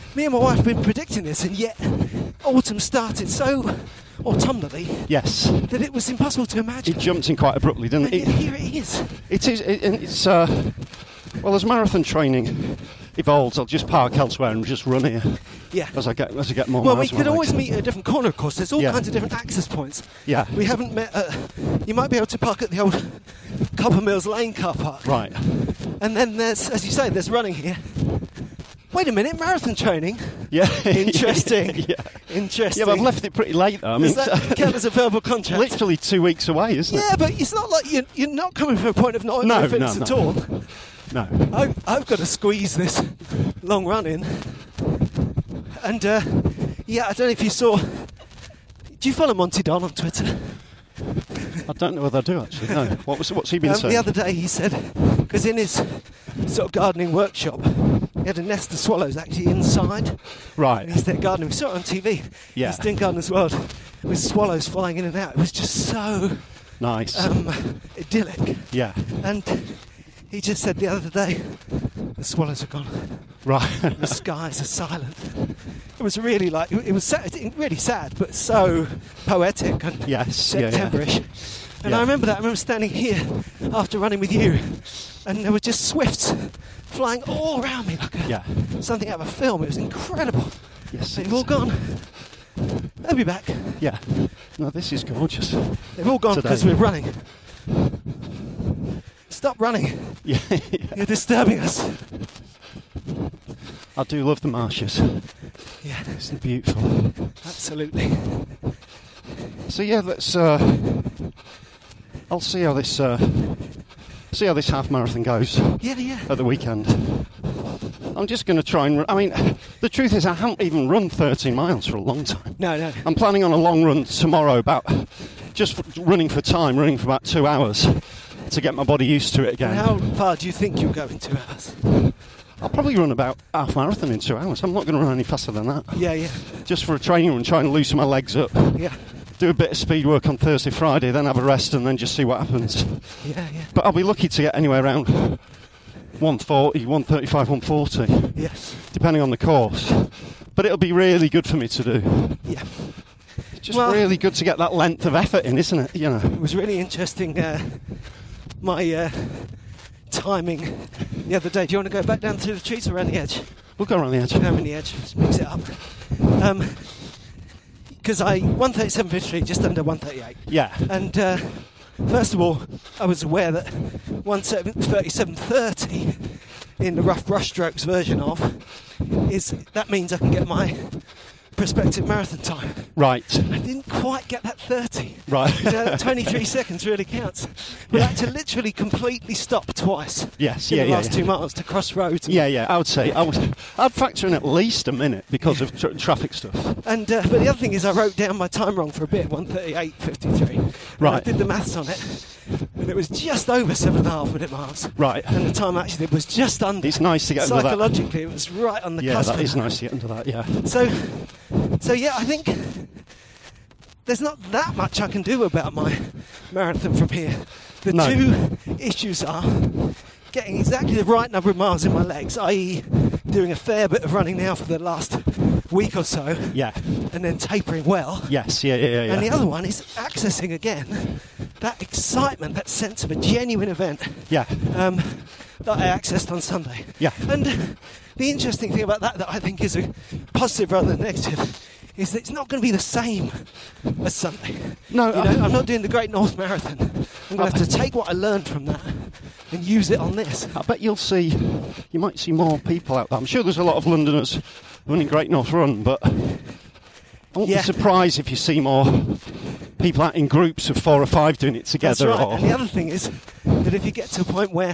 F: me and my wife have been predicting this, and yet autumn started so autumnally
G: Yes.
F: that it was impossible to imagine.
G: It jumped in quite abruptly, didn't
F: And
G: it?
F: yet here it is.
G: It is. It, and it's. Uh, well, as marathon training evolves, I'll just park elsewhere and just run here.
F: Yeah.
G: As I get as I get more.
F: Well, we
G: miles on my
F: could always
G: legs.
F: meet at a different corner, of course. There's all
G: Yeah.
F: kinds of different access points.
G: Yeah.
F: We haven't met. At, you might be able to park at the old Copper Mills Lane car park.
G: Right.
F: And then there's, as you say, there's running here. Wait a minute, marathon training.
G: Yeah.
F: Interesting.
G: yeah.
F: Interesting.
G: Yeah, but I've left it pretty late though. I mean,
F: Does that count as a verbal contract?
G: literally two weeks away, isn't it?
F: Yeah, but it's not like you're, you're not coming from a point of not
G: No,
F: no, fitness
G: no,
F: at
G: no.
F: all.
G: No.
F: I, I've got to squeeze this long run in. And, uh, yeah, I don't know if you saw... Do you follow Monty Don on Twitter?
G: I don't know whether I do actually. No. What was what's he been
F: Um,
G: saying?
F: the other day he said, because in his sort of gardening workshop, he had a nest of swallows actually inside.
G: Right.
F: And he's there gardening. We saw it on T V.
G: Yeah.
F: He's doing Gardener's World with swallows flying in and out. It was just so
G: Nice.
F: um, idyllic.
G: yeah.
F: And he just said the other day, the swallows are gone.
G: Right.
F: The skies are silent. It was really like, it was sad, really sad, but so poetic and
G: Yes, yeah, yeah.
F: September-ish. And
G: Yeah.
F: I remember that. I remember standing here after running with you, and there were just swifts flying all around me like a,
G: Yeah.
F: something out of a film. It was incredible.
G: Yes.
F: They've all gone. They'll be back.
G: Yeah. No, this is gorgeous.
F: They've all gone
G: Today.
F: because we're running. Stop running.
G: Yeah.
F: You're disturbing us.
G: I do love the marshes.
F: Yeah,
G: It's beautiful.
F: absolutely.
G: So yeah, let's. Uh, I'll see how this. Uh, see how this half marathon goes
F: Yeah, yeah.
G: at the weekend. I'm just going to try and. Run, I mean, the truth is, I haven't even run thirteen miles for a long time.
F: No, no.
G: I'm planning on a long run tomorrow, about just for running for time, running for about two hours to get my body used to it again.
F: And how far do you think you'll go in two hours?
G: I'll probably run about half marathon in two hours. I'm not going to run any faster than that.
F: Yeah, yeah.
G: Just for a training run, trying to loosen my legs up.
F: Yeah.
G: Do a bit of speed work on Thursday, Friday, then have a rest and then just see what happens.
F: Yeah, yeah.
G: But I'll be lucky to get anywhere around one forty, one thirty-five, one forty,
F: Yes.
G: depending on the course. But it'll be really good for me to do.
F: Yeah.
G: It's just
F: Well-
G: really good to get that length of effort in, isn't it? You know.
F: It was really interesting, uh, my uh, timing the other day. Do you want to go back down through the trees or around the edge?
G: We'll go around the edge.
F: Around the edge, just mix it up. Because I, one thirty-seven fifty-three, just under one thirty-eight.
G: Yeah.
F: And uh, first of all, I was aware that one thirty-seven thirty in the rough brushstrokes version of is that means I can get my prospective marathon time.
G: Right.
F: I didn't quite get that thirty.
G: Right.
F: You know, that twenty-three seconds really counts. We had to literally completely stop twice.
G: Yes,
F: in
G: yeah,
F: the
G: yeah,
F: last
G: yeah.
F: two miles to cross roads. And,
G: Yeah, yeah. I would say I would. I'd factor in at least a minute because of tra- traffic stuff.
F: And uh, but the other thing is, I wrote down my time wrong for a bit, one thirty-eight fifty-three. And I
G: Right.
F: did the maths on it, and it was just over seven and a half minute miles.
G: Right.
F: And the time I actually did was just under.
G: It's nice to get under that.
F: Psychologically, it was right on the
G: Yeah,
F: cusp.
G: that
F: of
G: is nice to get under that. Yeah.
F: So, so yeah, I think there's not that much I can do about my marathon from here. The
G: No.
F: two issues are getting exactly the right number of miles in my legs, that is doing a fair bit of running now for the last week or so,
G: Yeah.
F: and then tapering well.
G: Yes. Yeah. Yeah. Yeah. yeah.
F: And the other one is accessing again that excitement, that sense of a genuine event
G: Yeah.
F: um, that I accessed on Sunday.
G: Yeah.
F: And the interesting thing about that, that I think is a positive rather than negative, is that it's not going to be the same as Sunday.
G: No,
F: you know,
G: I-
F: I'm not doing the Great North Marathon. I'm going to have to take what I learned from that and use it on this.
G: I bet you'll see, you might see more people out there. I'm sure there's a lot of Londoners running Great North Run, but I won't
F: Yeah.
G: be surprised if you see more people out in groups of four or five doing it
F: That's
G: together.
F: right.
G: Or,
F: And the other thing is that if you get to a point where,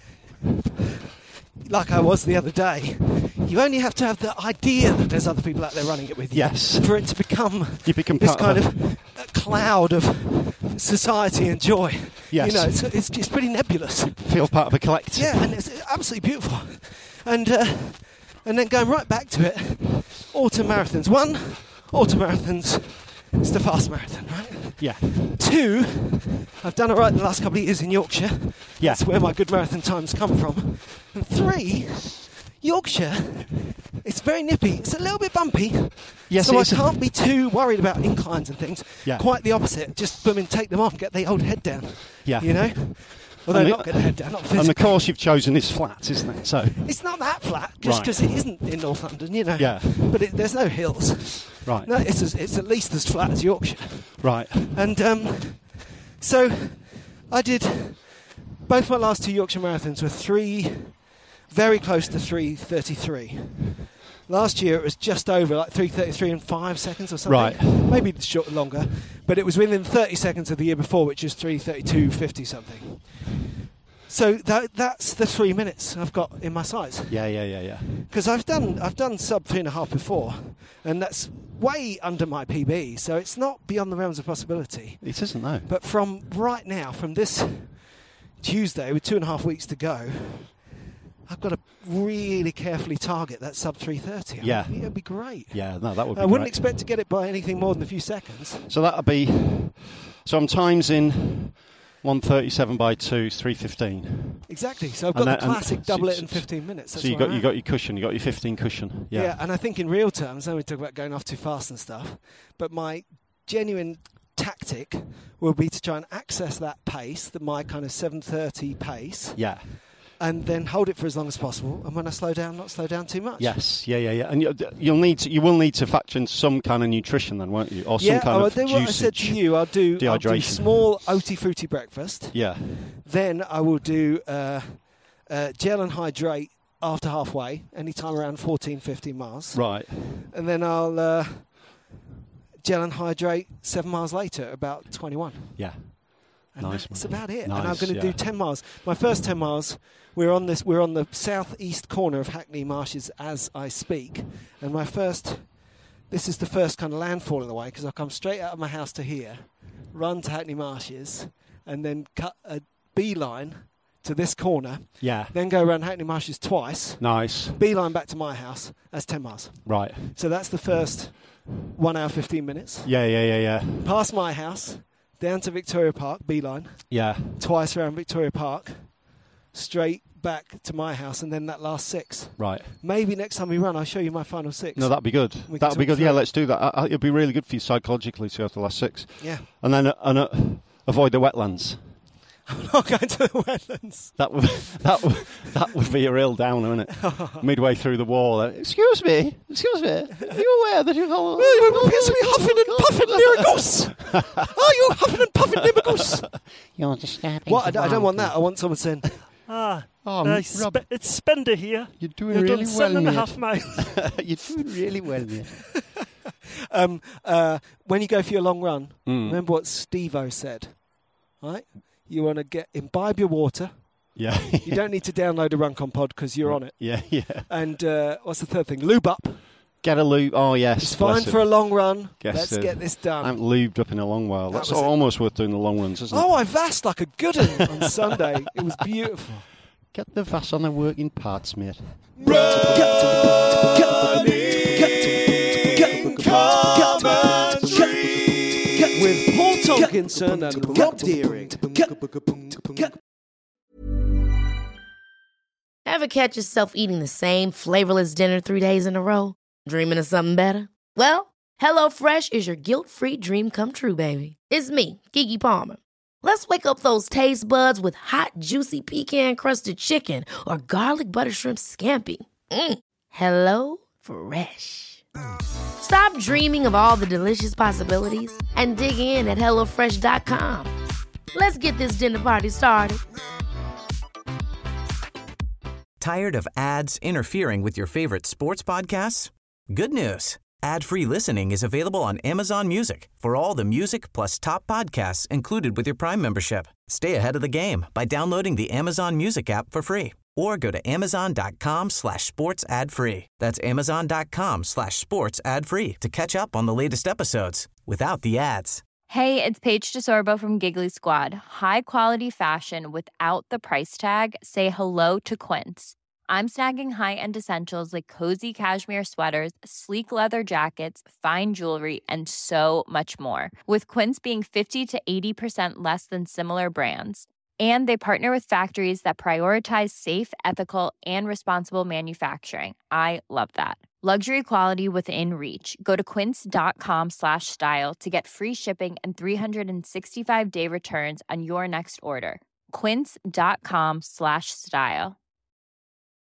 F: like I was the other day, you only have to have the idea that there's other people out there running it with you.
G: Yes.
F: For it to become
G: You become
F: this
G: part
F: kind
G: of
F: of a cloud of society and joy.
G: Yes.
F: You know, it's, it's, it's pretty nebulous.
G: feel part of a collective.
F: Yeah, and it's absolutely beautiful. And uh, and then going right back to it, autumn marathons. One, autumn marathons, it's the fast marathon, right?
G: Yeah.
F: Two, I've done it right the last couple of years in Yorkshire.
G: Yeah.
F: That's where my good marathon times come from. And three, Yorkshire It's very nippy. It's a little bit bumpy.
G: Yes,
F: so
G: it
F: I
G: is.
F: can't be too worried about inclines and things.
G: Yeah.
F: Quite the opposite. Just boom and take them off, get the old head down.
G: Yeah.
F: You know? Although
G: And the-
F: not get the head down, not
G: And the
F: physically.
G: course you've chosen is flat, isn't it? So
F: It's not that flat, just
G: Right.
F: because it isn't in North London, you know.
G: Yeah.
F: But it, there's no hills.
G: right,
F: No, it's as, it's at least as flat as Yorkshire.
G: right,
F: And um, so I did. Both my last two Yorkshire marathons were three, very close to three thirty-three. Last year it was just over, like three thirty-three and five seconds or something.
G: Right.
F: Maybe short, longer, but it was within thirty seconds of the year before, which is three thirty-two fifty something. So that that's the three minutes I've got in my sights.
G: yeah, yeah, yeah, yeah.
F: Because I've done I've done sub three and a half before, and that's way under my P B. So it's not beyond the realms of possibility.
G: It isn't though.
F: But from right now, from this Tuesday, with two and a half weeks to go, I've got to really carefully target that sub three thirty.
G: Yeah.
F: It'll be great.
G: Yeah, no, that would be
F: I wouldn't
G: great.
F: expect to get it by anything more than a few seconds.
G: So that'll be. So I'm times in one thirty-seven by two, three fifteen.
F: Exactly. So I've
G: And
F: got
G: that-
F: the classic
G: and
F: double
G: so-
F: it in fifteen minutes. That's
G: So you
F: where
G: got
F: I'm
G: you
F: at.
G: got your cushion, you got your fifteen cushion. Yeah.
F: Yeah, and I think in real terms, then we talk about going off too fast and stuff, but my genuine tactic will be to try and access that pace, the my kind of seven thirty pace,
G: Yeah.
F: and then hold it for as long as possible. And when I slow down, not slow down too much.
G: Yes. Yeah. Yeah. Yeah. And you, you'll need to, you will need to factor in some kind of nutrition then, won't you? Or some
F: Yeah,
G: kind
F: I'll
G: of
F: do what I said to
G: juicage.
F: you. I'll do, I'll do
G: Dehydration.
F: small oaty fruity breakfast.
G: Yeah.
F: Then I will do uh, uh, gel and hydrate after halfway, anytime around fourteen, fifteen miles.
G: Right.
F: And then I'll uh, gel and hydrate seven miles later, about twenty-one.
G: Yeah.
F: And
G: Nice,
F: that's
G: man.
F: about it. and I'm
G: Nice,
F: going to
G: yeah.
F: do ten miles. My first ten miles, we're on this. We're on the southeast corner of Hackney Marshes as I speak. And my first, this is the first kind of landfall in the way, because I'll come straight out of my house to here, run to Hackney Marshes, and then cut a beeline to this corner.
G: Yeah.
F: Then go around Hackney Marshes twice.
G: Nice.
F: Beeline back to my house. That's ten miles.
G: Right.
F: So that's the first one hour fifteen minutes.
G: Yeah. Yeah. Yeah. Yeah.
F: Past my house, down to Victoria Park, beeline,
G: Yeah.
F: twice around Victoria Park, straight back to my house, and then that last six.
G: Right.
F: Maybe next time we run, I'll show you my final six.
G: No, that'd be good.
F: We can
G: That'd be
F: talk
G: good. Yeah,
F: through it.
G: let's do that. I, I, it'd be really good for you psychologically to go to the last six.
F: Yeah.
G: And then uh, and uh, avoid the wetlands.
F: I'm not going to the wetlands.
G: That would that would that would be a real downer, wouldn't it? Midway through the wall. uh, excuse me, excuse me. Are you aware that you've got?
F: You appear to be huffing and puffing near a goose. Are you huffing and puffing near a goose?
K: You're disturbing.
F: What? I, don't- I don't want that. I want someone saying,
L: Ah,
G: Oh,
L: uh,
G: Rob,
L: spe- it's Spender here.
G: you're doing
L: You've
G: really
L: done
G: well,
L: seven and a
G: mate.
L: half miles.
G: You're doing really well, mate.
F: um, uh, when you go for your long run,
G: Mm.
F: remember what Steve-O said, right? You want to get imbibe your water.
G: Yeah.
F: You don't need to download a Runcon pod because you're on it.
G: Yeah, yeah.
F: And uh, what's the third thing? Lube up.
G: Get a lube. Oh, yes.
F: It's fine
G: bless
F: for a
G: him.
F: long run.
G: Yes,
F: Let's
G: uh,
F: get this
G: I
F: done.
G: haven't lubed up in a long while.
F: That
G: That's
F: was it.
G: almost worth doing the long runs, isn't it?
F: Oh, I vassed like a good one on Sunday. It was beautiful.
G: Get the Vass on the working parts, mate.
F: With Paul Tomkinson and Rob Deering.
E: Ever catch yourself eating the same flavorless dinner three days in a row? Dreaming of something better? Well, HelloFresh is your guilt-free dream come true, baby. It's me, Keke Palmer. Let's wake up those taste buds with hot, juicy pecan-crusted chicken or garlic butter shrimp scampi. Mm. Hello Fresh. Stop dreaming of all the delicious possibilities and dig in at hello fresh dot com. Let's get this dinner party started.
J: Tired of ads interfering with your favorite sports podcasts? Good news. Ad-free listening is available on Amazon Music for all the music plus top podcasts included with your Prime membership. Stay ahead of the game by downloading the Amazon Music app for free or go to amazon.com slash sports ad free. That's amazon.com slash sports ad free to catch up on the latest episodes without the ads.
M: Hey, it's Paige DeSorbo from Giggly Squad. High quality fashion without the price tag. Say hello to Quince. I'm snagging high-end essentials like cozy cashmere sweaters, sleek leather jackets, fine jewelry, and so much more. With Quince being fifty to eighty percent less than similar brands. And they partner with factories that prioritize safe, ethical, and responsible manufacturing. I love that. Luxury quality within reach. Go to quince.com slash style to get free shipping and three sixty-five day returns on your next order. Quince.com slash style.